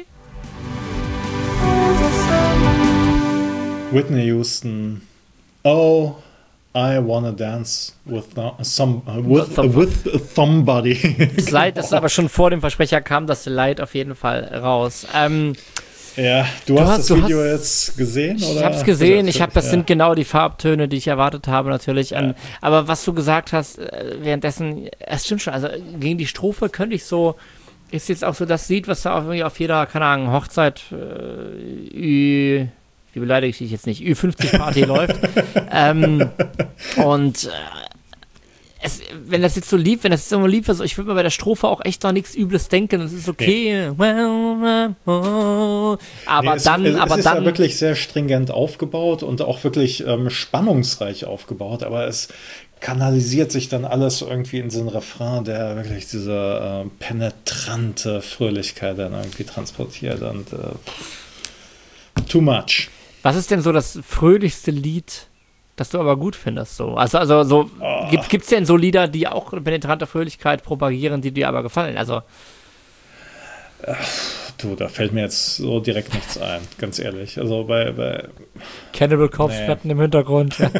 Speaker 1: Whitney Houston. Oh, I wanna dance with some with, with somebody.
Speaker 2: Das Lied ist aber schon vor dem Versprecher kam das Lied auf jeden Fall raus. Ähm,
Speaker 1: ja, du,
Speaker 2: du
Speaker 1: hast,
Speaker 2: hast
Speaker 1: das
Speaker 2: du
Speaker 1: Video
Speaker 2: hast,
Speaker 1: jetzt gesehen, oder?
Speaker 2: Ich habe es gesehen. Ich habe, das
Speaker 1: ja.
Speaker 2: sind genau die Farbtöne, die ich erwartet habe natürlich. Ja. Aber was du gesagt hast, währenddessen, es stimmt schon. Also gegen die Strophe könnte ich so. Ist jetzt auch so das Lied, was da auf, auf jeder, keine Ahnung, Hochzeit äh, Ü, wie beleidige ich dich jetzt nicht, Ü fünfzig Party läuft. Ähm, und äh, es, wenn das jetzt so lieb, wenn das jetzt so lieb ist, ich würde mir bei der Strophe auch echt noch nichts Übles denken, es ist okay. Nee. Aber
Speaker 1: nee, es,
Speaker 2: dann,
Speaker 1: es,
Speaker 2: aber
Speaker 1: es ist
Speaker 2: dann.
Speaker 1: ja wirklich sehr stringent aufgebaut und auch wirklich ähm, spannungsreich aufgebaut, aber es kanalisiert sich dann alles irgendwie in so einen Refrain, der wirklich diese äh, penetrante Fröhlichkeit dann irgendwie transportiert und äh, too much.
Speaker 2: Was ist denn so das fröhlichste Lied, das du aber gut findest? So? Also, also so,
Speaker 1: oh.
Speaker 2: gibt es denn so Lieder, die auch penetrante Fröhlichkeit propagieren, die dir aber gefallen? Also
Speaker 1: Ach, du, da fällt mir jetzt so direkt nichts ein, ganz ehrlich. Also bei, bei
Speaker 2: Cannibal Kopfplatten nee. im Hintergrund. Ja.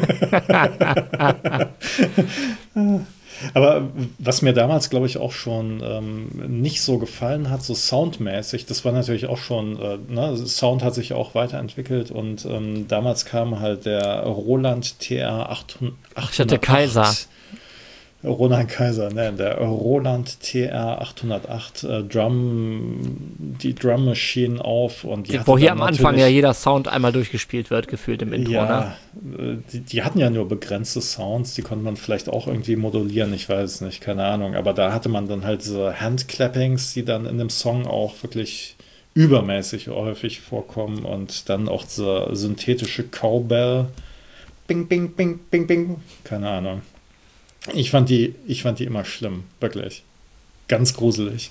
Speaker 1: Aber was mir damals, glaube ich, auch schon ähm, nicht so gefallen hat, so soundmäßig, das war natürlich auch schon, äh, ne, Sound hat sich auch weiterentwickelt und ähm, damals kam halt der Roland T R achthundert.
Speaker 2: Ich hatte Kaiser.
Speaker 1: Roland Kaiser, ne, der Roland T R achthundertacht äh, Drum, die Drum Machine auf und die
Speaker 2: wo hier am Anfang ja jeder Sound einmal durchgespielt wird, gefühlt im Intro,
Speaker 1: ja,
Speaker 2: ne?
Speaker 1: die, die hatten ja nur begrenzte Sounds, die konnte man vielleicht auch irgendwie modulieren, ich weiß es nicht, keine Ahnung, aber da hatte man dann halt diese Handclappings, die dann in dem Song auch wirklich übermäßig häufig vorkommen und dann auch diese synthetische Cowbell, bing, bing, bing, bing, bing, keine Ahnung. Ich fand die, ich fand die immer schlimm, wirklich. Ganz gruselig.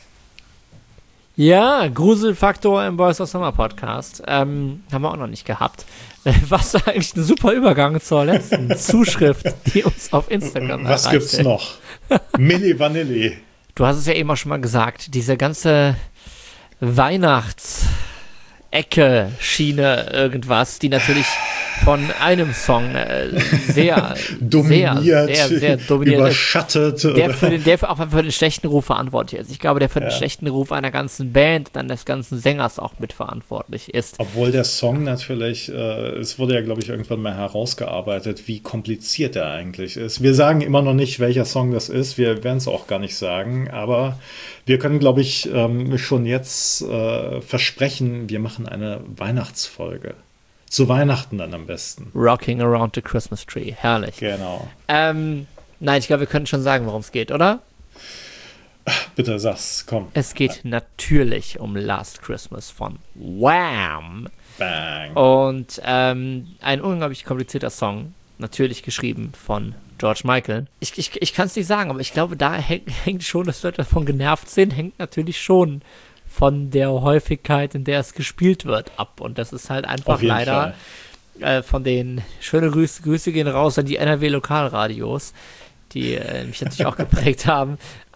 Speaker 2: Ja, Gruselfaktor im Boys of Summer Podcast. Ähm, haben wir auch noch nicht gehabt. Was eigentlich ein super Übergang zur letzten Zuschrift, die uns auf Instagram
Speaker 1: Was
Speaker 2: erreichte.
Speaker 1: gibt's noch? Milli Vanilli.
Speaker 2: Du hast es ja eben auch schon mal gesagt, diese ganze Weihnachts- Ecke, Schiene, irgendwas, die natürlich von einem Song äh, sehr,
Speaker 1: dominiert,
Speaker 2: sehr, sehr, sehr dominiert
Speaker 1: überschattet.
Speaker 2: ist. Der, für den, der für, auch für den schlechten Ruf verantwortlich ist. Ich glaube, der für ja. den schlechten Ruf einer ganzen Band, dann des ganzen Sängers auch mitverantwortlich ist.
Speaker 1: Obwohl der Song natürlich, äh, es wurde ja, glaube ich, irgendwann mal herausgearbeitet, wie kompliziert er eigentlich ist. Wir sagen immer noch nicht, welcher Song das ist. Wir werden es auch gar nicht sagen, aber wir können, glaube ich, ähm, schon jetzt äh, versprechen, wir machen eine Weihnachtsfolge. Zu Weihnachten dann am besten.
Speaker 2: Rocking Around the Christmas Tree. Herrlich.
Speaker 1: Genau.
Speaker 2: Ähm, nein, ich glaube, wir können schon sagen, worum es geht, oder?
Speaker 1: Bitte sag's, komm.
Speaker 2: Es geht natürlich um Last Christmas von Wham!
Speaker 1: Bang.
Speaker 2: Und ähm, ein unglaublich komplizierter Song. Natürlich geschrieben von George Michael. Ich, ich, ich kann es nicht sagen, aber ich glaube, da hängt, hängt schon, dass Leute davon genervt sind, hängt natürlich schon von der Häufigkeit, in der es gespielt wird, ab. Und das ist halt einfach leider äh, von den, schöne Grüße, Grüße gehen raus an die N R W-Lokalradios, die äh, mich natürlich auch geprägt haben,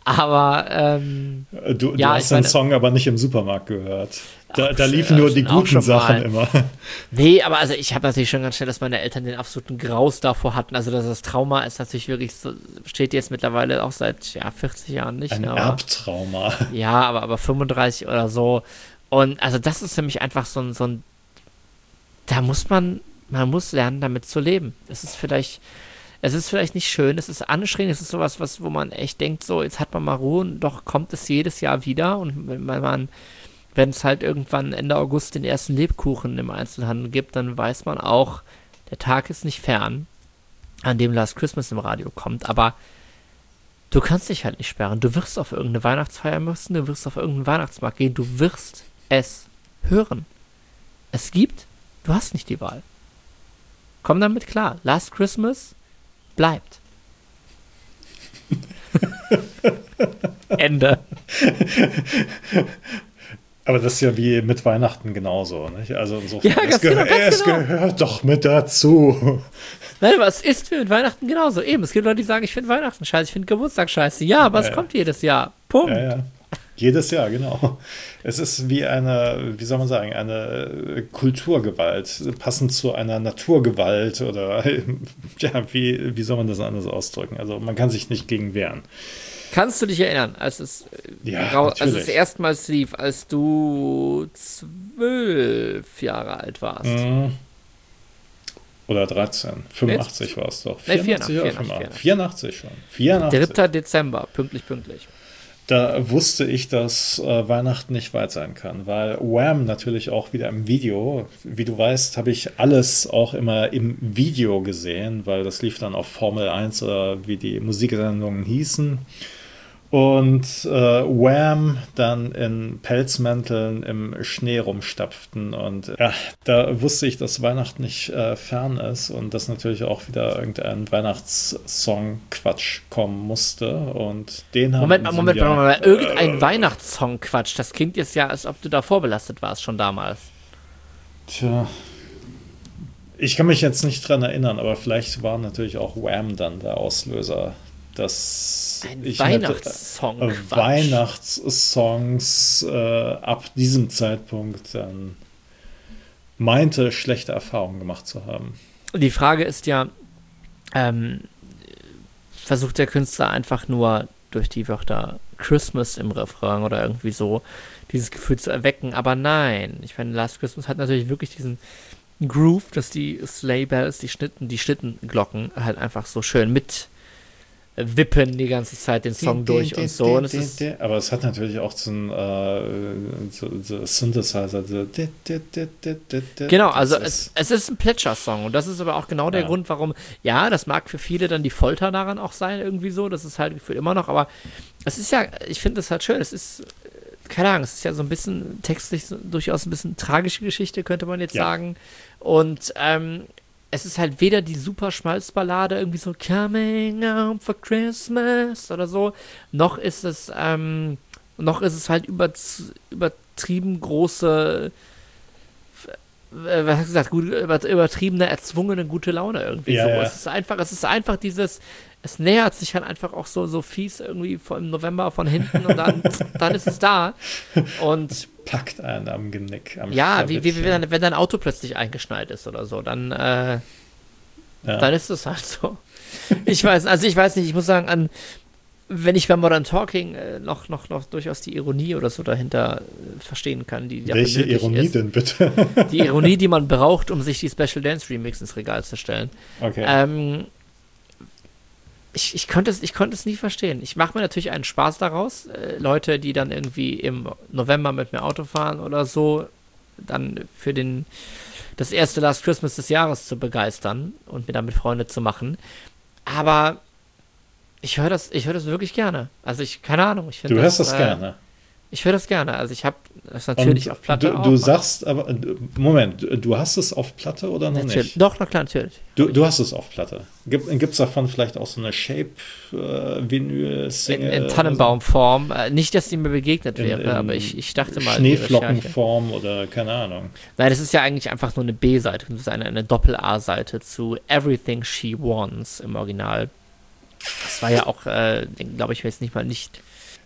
Speaker 2: Aber, ähm,
Speaker 1: Du, du
Speaker 2: ja,
Speaker 1: hast
Speaker 2: ich
Speaker 1: den
Speaker 2: meine-
Speaker 1: Song aber nicht im Supermarkt gehört. Da,
Speaker 2: Ach,
Speaker 1: da liefen
Speaker 2: ja,
Speaker 1: nur die
Speaker 2: schon auch
Speaker 1: guten
Speaker 2: schon
Speaker 1: Sachen
Speaker 2: mal.
Speaker 1: immer.
Speaker 2: Nee, aber also ich habe natürlich schon ganz schnell, dass meine Eltern den absoluten Graus davor hatten. Also dass das Trauma ist natürlich wirklich so, steht jetzt mittlerweile auch seit ja, vierzig Jahren nicht.
Speaker 1: Ein
Speaker 2: ne, aber,
Speaker 1: Erbtrauma.
Speaker 2: ja, aber, aber fünfunddreißig oder so. Und also das ist für mich einfach so ein, so ein, da muss man, man muss lernen, damit zu leben. Es ist vielleicht, es ist vielleicht nicht schön, es ist anstrengend, es ist sowas, was, wo man echt denkt, so, jetzt hat man mal Ruhe und doch kommt es jedes Jahr wieder. Und wenn man wenn es halt irgendwann Ende August den ersten Lebkuchen im Einzelhandel gibt, dann weiß man auch, der Tag ist nicht fern, an dem Last Christmas im Radio kommt, aber du kannst dich halt nicht sperren. Du wirst auf irgendeine Weihnachtsfeier müssen, du wirst auf irgendeinen Weihnachtsmarkt gehen, du wirst es hören. Es gibt, du hast nicht die Wahl. Komm damit klar. Last Christmas bleibt. Ende.
Speaker 1: Aber das ist ja wie mit Weihnachten genauso, nicht? Also insofern,
Speaker 2: Ja, ganz
Speaker 1: es, gehör,
Speaker 2: genau, ganz
Speaker 1: es
Speaker 2: genau.
Speaker 1: gehört doch mit dazu.
Speaker 2: Nein, aber es ist mit Weihnachten genauso. Eben, es gibt Leute, die sagen, ich finde Weihnachten scheiße, ich finde Geburtstag scheiße. Ja, aber
Speaker 1: Ja,
Speaker 2: es
Speaker 1: ja.
Speaker 2: kommt jedes Jahr. Punkt.
Speaker 1: Ja, ja. Jedes Jahr, genau. Es ist wie eine, wie soll man sagen, eine Kulturgewalt, passend zu einer Naturgewalt oder, ja, wie, wie soll man das anders ausdrücken? Also man kann sich nicht gegen wehren.
Speaker 2: Kannst du dich erinnern, als es, äh,
Speaker 1: Ja,
Speaker 2: rau- als
Speaker 1: natürlich.
Speaker 2: es erstmals lief, als du zwölf Jahre alt warst?
Speaker 1: Mhm. Oder dreizehn. fünfundachtzig war es doch.
Speaker 2: Nee,
Speaker 1: vierundachtzig oder
Speaker 2: vierundachtzig,
Speaker 1: fünfundachtzig? vierundachtzig schon. vierundachtzig.
Speaker 2: dritter Dezember, pünktlich, pünktlich.
Speaker 1: Da wusste ich, dass äh, Weihnachten nicht weit sein kann, weil Wham natürlich auch wieder im Video, wie du weißt, habe ich alles auch immer im Video gesehen, weil das lief dann auf Formel eins oder wie die Musiksendungen hießen. Und äh, Wham dann in Pelzmänteln im Schnee rumstapften. Und ja, da wusste ich, dass Weihnachten nicht äh, fern ist und dass natürlich auch wieder irgendein Weihnachtssong-Quatsch kommen musste. Und den haben
Speaker 2: Moment
Speaker 1: in
Speaker 2: mal,
Speaker 1: diesem
Speaker 2: Moment mal,
Speaker 1: Jahr-
Speaker 2: Moment mal. Irgendein Weihnachtssong-Quatsch. Das klingt jetzt ja, als ob du da vorbelastet warst schon damals.
Speaker 1: Tja. Ich kann mich jetzt nicht dran erinnern, aber vielleicht war natürlich auch Wham dann der Auslöser, dass
Speaker 2: Ein
Speaker 1: ich
Speaker 2: Weihnachtssong.
Speaker 1: mit, äh, Weihnachtssongs äh, ab diesem Zeitpunkt dann meinte, schlechte Erfahrungen gemacht zu haben.
Speaker 2: Die Frage ist ja, ähm, versucht der Künstler einfach nur durch die Wörter Christmas im Refrain oder irgendwie so dieses Gefühl zu erwecken, aber nein. Ich meine, Last Christmas hat natürlich wirklich diesen Groove, dass die Sleigh Bells, die Schnitten, die Schlittenglocken halt einfach so schön mit wippen die ganze Zeit den Song durch und so. Und es ist,
Speaker 1: Aber es hat natürlich auch so ein äh, so, so Synthesizer. So
Speaker 2: genau, also
Speaker 1: das
Speaker 2: es, es ist ein Plätscher-Song und das ist aber auch genau der
Speaker 1: Ja.
Speaker 2: Grund, warum, ja, das mag für viele dann die Folter daran auch sein, irgendwie so, das ist halt gefühlt immer noch, aber es ist ja, ich finde es halt schön, es ist, äh, keine Ahnung, es ist ja so ein bisschen textlich so, durchaus ein bisschen tragische Geschichte, könnte man jetzt
Speaker 1: Ja.
Speaker 2: sagen. Und ähm, es ist halt weder die super Schmalzballade, irgendwie so Coming Home for Christmas oder so, noch ist es, ähm, noch ist es halt über, übertrieben große, äh, was hast du gesagt, gut, über, übertriebene, erzwungene gute Laune irgendwie
Speaker 1: Ja,
Speaker 2: so.
Speaker 1: ja.
Speaker 2: Es ist einfach, es ist einfach dieses, es nähert sich halt einfach auch so, so fies irgendwie vor- im November von hinten und dann, dann ist es da. Und
Speaker 1: packt einen am Genick. Am
Speaker 2: ja, wie, wie, wie
Speaker 1: Schlawittchen.
Speaker 2: wenn, wenn dein Auto plötzlich eingeschneit ist oder so, dann, äh,
Speaker 1: Ja.
Speaker 2: dann ist es halt so. Ich weiß, also ich weiß nicht, ich muss sagen, an, wenn ich bei Modern Talking äh, noch, noch, noch durchaus die Ironie oder so dahinter äh, verstehen kann, die dafür
Speaker 1: Welche
Speaker 2: nötig
Speaker 1: Ironie
Speaker 2: ist.
Speaker 1: denn bitte?
Speaker 2: Die Ironie, die man braucht, um sich die Special Dance Remix ins Regal zu stellen.
Speaker 1: Okay.
Speaker 2: Ähm, ich, ich, konnte es, ich konnte es nie verstehen. Ich mache mir natürlich einen Spaß daraus. Äh, Leute, die dann irgendwie im November mit mir Auto fahren oder so, dann für den, das erste Last Christmas des Jahres zu begeistern und mir damit Freunde zu machen. Aber ich höre das, ich höre das wirklich gerne. Also ich, keine Ahnung. Ich find
Speaker 1: Du hörst das
Speaker 2: äh,
Speaker 1: gerne.
Speaker 2: Ich höre das gerne. Also ich habe das natürlich
Speaker 1: Und
Speaker 2: auf Platte
Speaker 1: du,
Speaker 2: auch.
Speaker 1: du sagst aber, Moment, du hast es auf Platte oder noch
Speaker 2: natürlich.
Speaker 1: nicht?
Speaker 2: Doch, na klar, natürlich.
Speaker 1: Du, du hast es auf Platte. Gibt es davon vielleicht auch so eine Shape-Vinyl,
Speaker 2: In,
Speaker 1: Single?
Speaker 2: in Tannenbaumform. Äh, nicht, dass die mir begegnet
Speaker 1: In-
Speaker 2: wäre,
Speaker 1: in
Speaker 2: aber ich, ich dachte mal. die Recherche.
Speaker 1: Schneeflockenform oder keine Ahnung.
Speaker 2: Nein, das ist ja eigentlich einfach nur eine B-Seite. Das ist eine, eine Doppel-A-Seite zu Everything She Wants im Original. Das war ja auch, äh, glaube ich, jetzt nicht mal nicht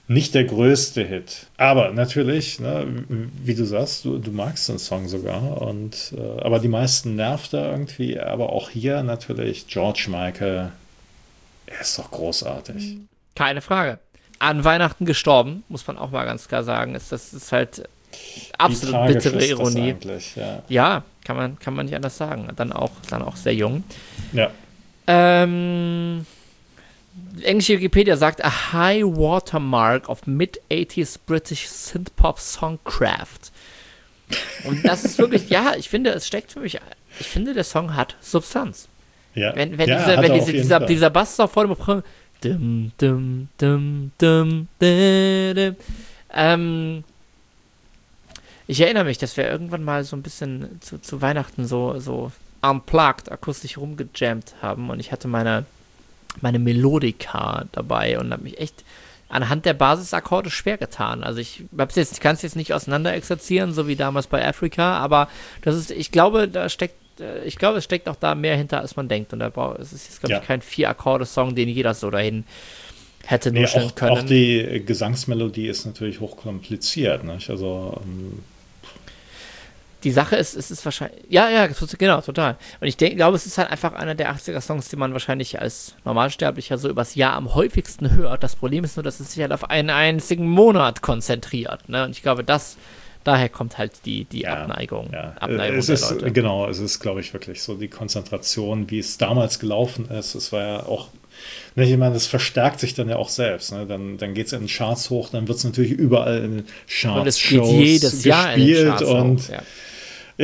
Speaker 1: nicht der größte Hit. Aber natürlich, ne, wie du sagst, du, du magst den Song sogar. Und, äh, aber die meisten nervt er irgendwie. Aber auch hier natürlich George Michael. Er ist doch großartig.
Speaker 2: Keine Frage. An Weihnachten gestorben, muss man auch mal ganz klar sagen. Ist, das ist halt absolut bittere Ironie.
Speaker 1: Ja.
Speaker 2: ja, kann man, kann man nicht anders sagen. Dann auch, dann auch sehr jung.
Speaker 1: Ja.
Speaker 2: Ähm... Englische Wikipedia sagt, a high watermark of mid-eighties British Synthpop Songcraft. Und das ist wirklich, ja, ich finde, es steckt für mich, ich finde, der Song hat Substanz.
Speaker 1: Ja,
Speaker 2: wenn, wenn,
Speaker 1: ja,
Speaker 2: dieser, wenn diese, dieser,
Speaker 1: Fall.
Speaker 2: dieser Bass da vorne dum, dum, dum, dum, dum, dum, ähm, ich erinnere mich, dass wir irgendwann mal so ein bisschen zu, zu Weihnachten so, so unplugged, akustisch rumgejammt haben und ich hatte meine meine Melodika dabei und habe mich echt anhand der Basisakkorde schwer getan. Also ich jetzt, kann es jetzt nicht auseinander exerzieren, so wie damals bei Africa, aber das ist, ich glaube, da steckt, ich glaube, es steckt auch da mehr hinter, als man denkt. Und da braucht, es ist jetzt, glaube
Speaker 1: ja.
Speaker 2: ich, kein Vier-Akkorde-Song, den jeder so dahin hätte
Speaker 1: nee,
Speaker 2: nuscheln
Speaker 1: auch,
Speaker 2: können.
Speaker 1: Auch die Gesangsmelodie ist natürlich hochkompliziert, nicht? Also ähm
Speaker 2: die Sache ist, es ist wahrscheinlich, ja, ja, genau, total. Und ich denke, glaube, es ist halt einfach einer der achtziger-Songs, die man wahrscheinlich als Normalsterblicher so übers Jahr am häufigsten hört. Das Problem ist nur, dass es sich halt auf einen einzigen Monat konzentriert, ne? Und ich glaube, das, daher kommt halt die, die
Speaker 1: ja,
Speaker 2: Abneigung,
Speaker 1: ja.
Speaker 2: Abneigung
Speaker 1: es
Speaker 2: der
Speaker 1: ist,
Speaker 2: Leute.
Speaker 1: Genau, es ist, glaube ich, wirklich so die Konzentration, wie es damals gelaufen ist. Es war ja auch, ich meine, das verstärkt sich dann ja auch selbst. Ne? Dann, dann geht es in den Charts hoch, dann wird es natürlich überall in den Charts,
Speaker 2: und es geht
Speaker 1: Shows
Speaker 2: jedes Jahr in den Charts
Speaker 1: und
Speaker 2: hoch, ja.
Speaker 1: Ja,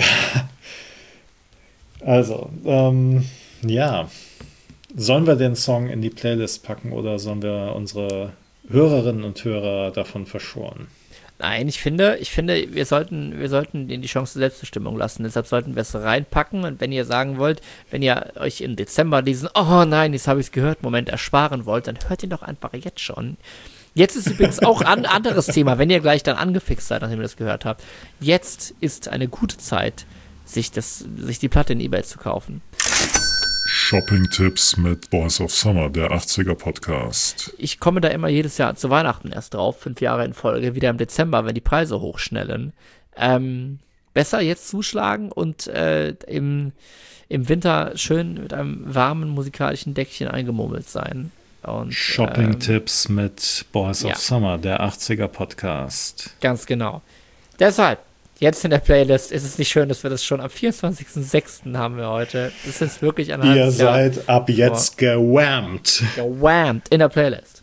Speaker 1: also, ähm, ja, sollen wir den Song in die Playlist packen oder sollen wir unsere Hörerinnen und Hörer davon verschonen?
Speaker 2: Nein, ich finde, ich finde, wir sollten, wir sollten denen die Chance zur Selbstbestimmung lassen. Deshalb sollten wir es reinpacken. Und wenn ihr sagen wollt, wenn ihr euch im Dezember diesen, oh nein, jetzt habe ich es gehört, Moment ersparen wollt, dann hört ihn doch einfach jetzt schon. Jetzt ist übrigens auch ein anderes Thema, wenn ihr gleich dann angefixt seid, nachdem ihr das gehört habt. Jetzt ist eine gute Zeit, sich, das, sich die Platte in eBay zu kaufen.
Speaker 3: Shopping-Tipps mit Boys of Summer, der achtziger-Podcast.
Speaker 2: Ich komme da immer jedes Jahr zu Weihnachten erst drauf, fünf Jahre in Folge, wieder im Dezember, wenn die Preise hochschnellen. Ähm, besser jetzt zuschlagen und äh, im, im Winter schön mit einem warmen musikalischen Deckchen eingemummelt sein. Und,
Speaker 1: Shopping-Tipps ähm, mit Boys
Speaker 2: ja.
Speaker 1: of Summer, der achtziger-Podcast.
Speaker 2: Ganz genau. Deshalb, jetzt in der Playlist ist es nicht schön, dass wir das schon am vierundzwanzigsten sechsten haben wir heute. Das ist wirklich ein
Speaker 1: Ihr
Speaker 2: halbes Jahr
Speaker 1: seid ab jetzt gewammt.
Speaker 2: gewammt in der Playlist.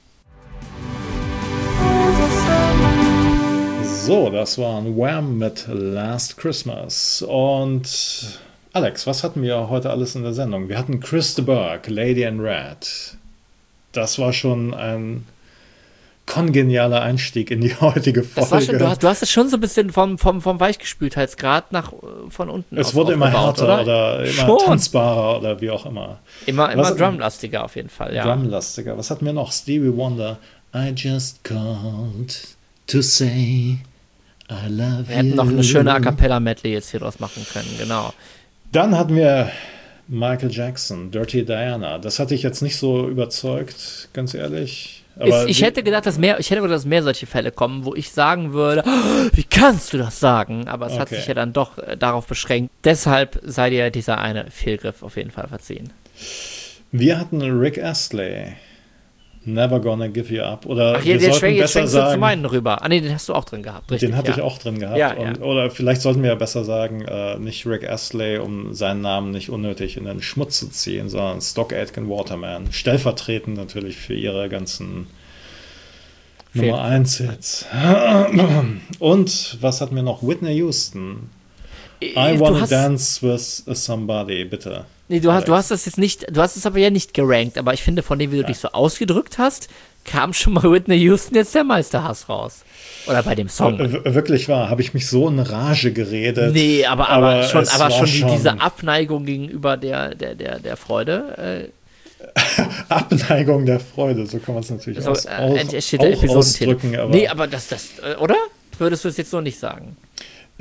Speaker 1: So, das war ein Wham mit Last Christmas. Und Alex, was hatten wir heute alles in der Sendung? Wir hatten Chris de Burgh, Lady in Red. Das war schon ein kongenialer Einstieg in die heutige Folge.
Speaker 2: Das war schon, du, hast, du hast es schon so ein bisschen vom, vom, vom Weichgespültheitsgrad nach von unten
Speaker 1: Es
Speaker 2: aus
Speaker 1: wurde immer härter oder, oder immer
Speaker 2: schon.
Speaker 1: tanzbarer oder wie auch immer.
Speaker 2: Immer, immer
Speaker 1: Was-
Speaker 2: drumlastiger auf jeden Fall, ja.
Speaker 1: Drumlastiger. Was hatten wir noch? Stevie Wonder. I just called to say I love
Speaker 2: Wir hätten
Speaker 1: you.
Speaker 2: noch eine schöne A Cappella-Medley jetzt hier draus machen können, genau.
Speaker 1: Dann hatten wir Michael Jackson, Dirty Diana. Das hatte ich jetzt nicht so überzeugt, ganz ehrlich. Aber
Speaker 2: Ist, ich
Speaker 1: die-
Speaker 2: hätte gedacht, dass mehr, ich hätte gedacht, dass mehr solche Fälle kommen, wo ich sagen würde, "Oh, wie kannst du das sagen? Aber es hat
Speaker 1: Okay.
Speaker 2: sich ja dann doch äh, darauf beschränkt. Deshalb sei dir dieser eine Fehlgriff auf jeden Fall verziehen.
Speaker 1: Wir hatten Rick Astley. Never Gonna Give You Up. Oder
Speaker 2: Ach, hier,
Speaker 1: wir
Speaker 2: der
Speaker 1: sollten
Speaker 2: schwenk, jetzt
Speaker 1: besser
Speaker 2: schwenkst du zu
Speaker 1: sagen,
Speaker 2: meinen rüber. Ah, nee, den hast du auch drin gehabt. Richtig,
Speaker 1: den hatte
Speaker 2: ja.
Speaker 1: ich auch drin gehabt.
Speaker 2: Ja,
Speaker 1: und,
Speaker 2: ja.
Speaker 1: Oder vielleicht sollten wir ja besser sagen, äh, nicht Rick Astley, um seinen Namen nicht unnötig in den Schmutz zu ziehen, sondern Stock Aitken Waterman. Stellvertretend natürlich für ihre ganzen
Speaker 2: Fehl-
Speaker 1: Nummer eins Hits. Und was hatten wir noch? Whitney Houston. I
Speaker 2: Äh, du
Speaker 1: Wanna
Speaker 2: hast,
Speaker 1: Dance with Somebody, bitte.
Speaker 2: nee, du hast,
Speaker 1: Alex.
Speaker 2: du hast das jetzt nicht, du hast es aber ja nicht gerankt, aber ich finde, von dem, wie du dich so ausgedrückt hast, kam schon mal Whitney Houston jetzt der Meisterhass raus. Oder bei dem Song.
Speaker 1: W- Wirklich wahr, habe ich mich so in Rage geredet.
Speaker 2: Nee, aber, aber,
Speaker 1: aber
Speaker 2: schon,
Speaker 1: es
Speaker 2: aber
Speaker 1: war
Speaker 2: schon, die,
Speaker 1: schon-
Speaker 2: diese Abneigung gegenüber der, der, der, der Freude. Äh,
Speaker 1: Abneigung der Freude, so kann man es natürlich
Speaker 2: so,
Speaker 1: aus,
Speaker 2: äh,
Speaker 1: aus,
Speaker 2: steht der
Speaker 1: auch
Speaker 2: Episodentitel.
Speaker 1: ausdrücken. Aber
Speaker 2: Nee, aber das, das, äh, oder? Würdest du es jetzt so nicht sagen?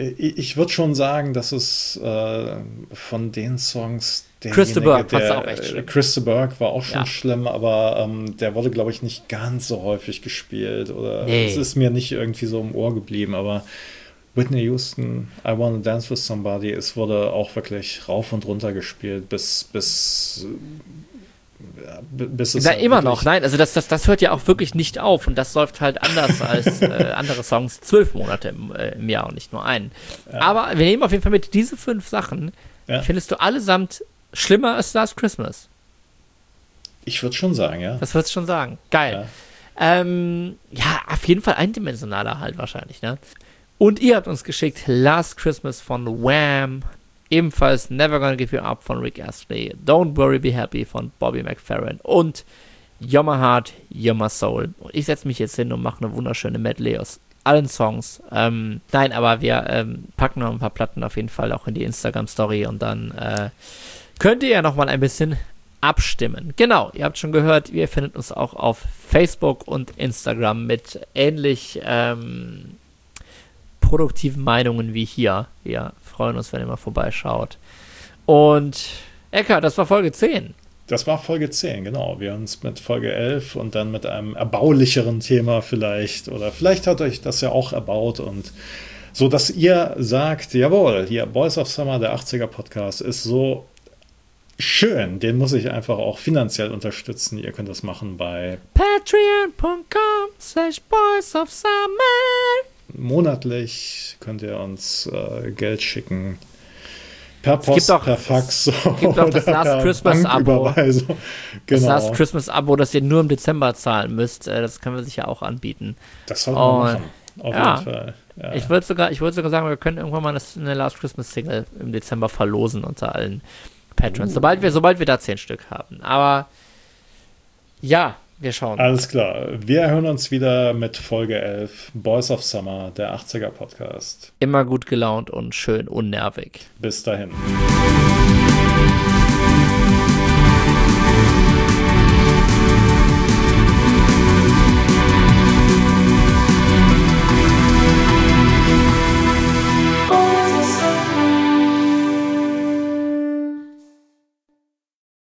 Speaker 1: Ich, ich würde schon sagen, dass es äh, von den Songs
Speaker 2: Chris de Burgh fand's auch echt schlimm.
Speaker 1: Chris de Burgh war auch schon
Speaker 2: Ja.
Speaker 1: schlimm, aber ähm, der wurde, glaube ich, nicht ganz so häufig gespielt. Oder
Speaker 2: Nee.
Speaker 1: es ist mir nicht irgendwie so im Ohr geblieben, aber Whitney Houston, I Wanna Dance With Somebody, es wurde auch wirklich rauf und runter gespielt, bis, bis, ja, bis es
Speaker 2: Na,
Speaker 1: halt
Speaker 2: immer
Speaker 1: wirklich-
Speaker 2: noch, nein, also das, das, das hört ja auch wirklich nicht auf und das läuft halt anders als äh, andere Songs zwölf Monate im, äh, im Jahr und nicht nur einen. Aber wir nehmen auf jeden Fall mit, diese fünf Sachen
Speaker 1: Ja.
Speaker 2: findest du allesamt schlimmer als Last Christmas.
Speaker 1: Ich würde schon sagen, ja.
Speaker 2: Das würdest du schon sagen. Geil.
Speaker 1: Ja.
Speaker 2: Ähm, ja, auf jeden Fall eindimensionaler halt wahrscheinlich, ne? Und ihr habt uns geschickt Last Christmas von Wham, ebenfalls Never Gonna Give You Up von Rick Astley, Don't Worry Be Happy von Bobby McFerrin und You're My Heart, You're My Soul. Und ich setze mich jetzt hin und mache eine wunderschöne Medley aus allen Songs. Ähm, nein, aber wir ähm, packen noch ein paar Platten auf jeden Fall auch in die Instagram-Story und dann äh, könnt ihr ja noch mal ein bisschen abstimmen. Genau, ihr habt schon gehört, ihr findet uns auch auf Facebook und Instagram mit ähnlich ähm, produktiven Meinungen wie hier. Wir freuen uns, wenn ihr mal vorbeischaut. Und Ecker, das war Folge zehn.
Speaker 1: Das war Folge zehn, genau. Wir uns mit Folge elf und dann mit einem erbaulicheren Thema vielleicht, oder vielleicht hat euch das ja auch erbaut und so, dass ihr sagt, jawohl, hier Boys of Summer, der achtziger Podcast, ist so schön. Den muss ich einfach auch finanziell unterstützen. Ihr könnt das machen bei
Speaker 2: Patreon Punkt com slash Boys of Summer.
Speaker 1: monatlich, könnt ihr uns äh, Geld schicken. Per
Speaker 2: gibt
Speaker 1: Post,
Speaker 2: auch-
Speaker 1: per Fax
Speaker 2: gibt auch das
Speaker 1: oder
Speaker 2: Last
Speaker 1: per
Speaker 2: Christmas Abo.
Speaker 1: Banküberweisung.
Speaker 2: Das
Speaker 1: Genau.
Speaker 2: Last Christmas Abo, das ihr nur im Dezember zahlen müsst, äh, das können wir sicher auch anbieten.
Speaker 1: Das sollten wir
Speaker 2: Oh,
Speaker 1: machen. Auf
Speaker 2: ja.
Speaker 1: jeden Fall. Ja.
Speaker 2: Ich würde sogar, ich würde sogar sagen, wir können irgendwann mal eine, eine Last Christmas Single im Dezember verlosen unter allen Patrons,
Speaker 1: Uh.
Speaker 2: sobald wir, sobald wir da zehn Stück haben. Aber ja, wir schauen.
Speaker 1: Alles klar. Wir hören uns wieder mit Folge elf, Boys of Summer, der achtziger Podcast.
Speaker 2: Immer gut gelaunt und schön unnervig.
Speaker 1: Bis dahin.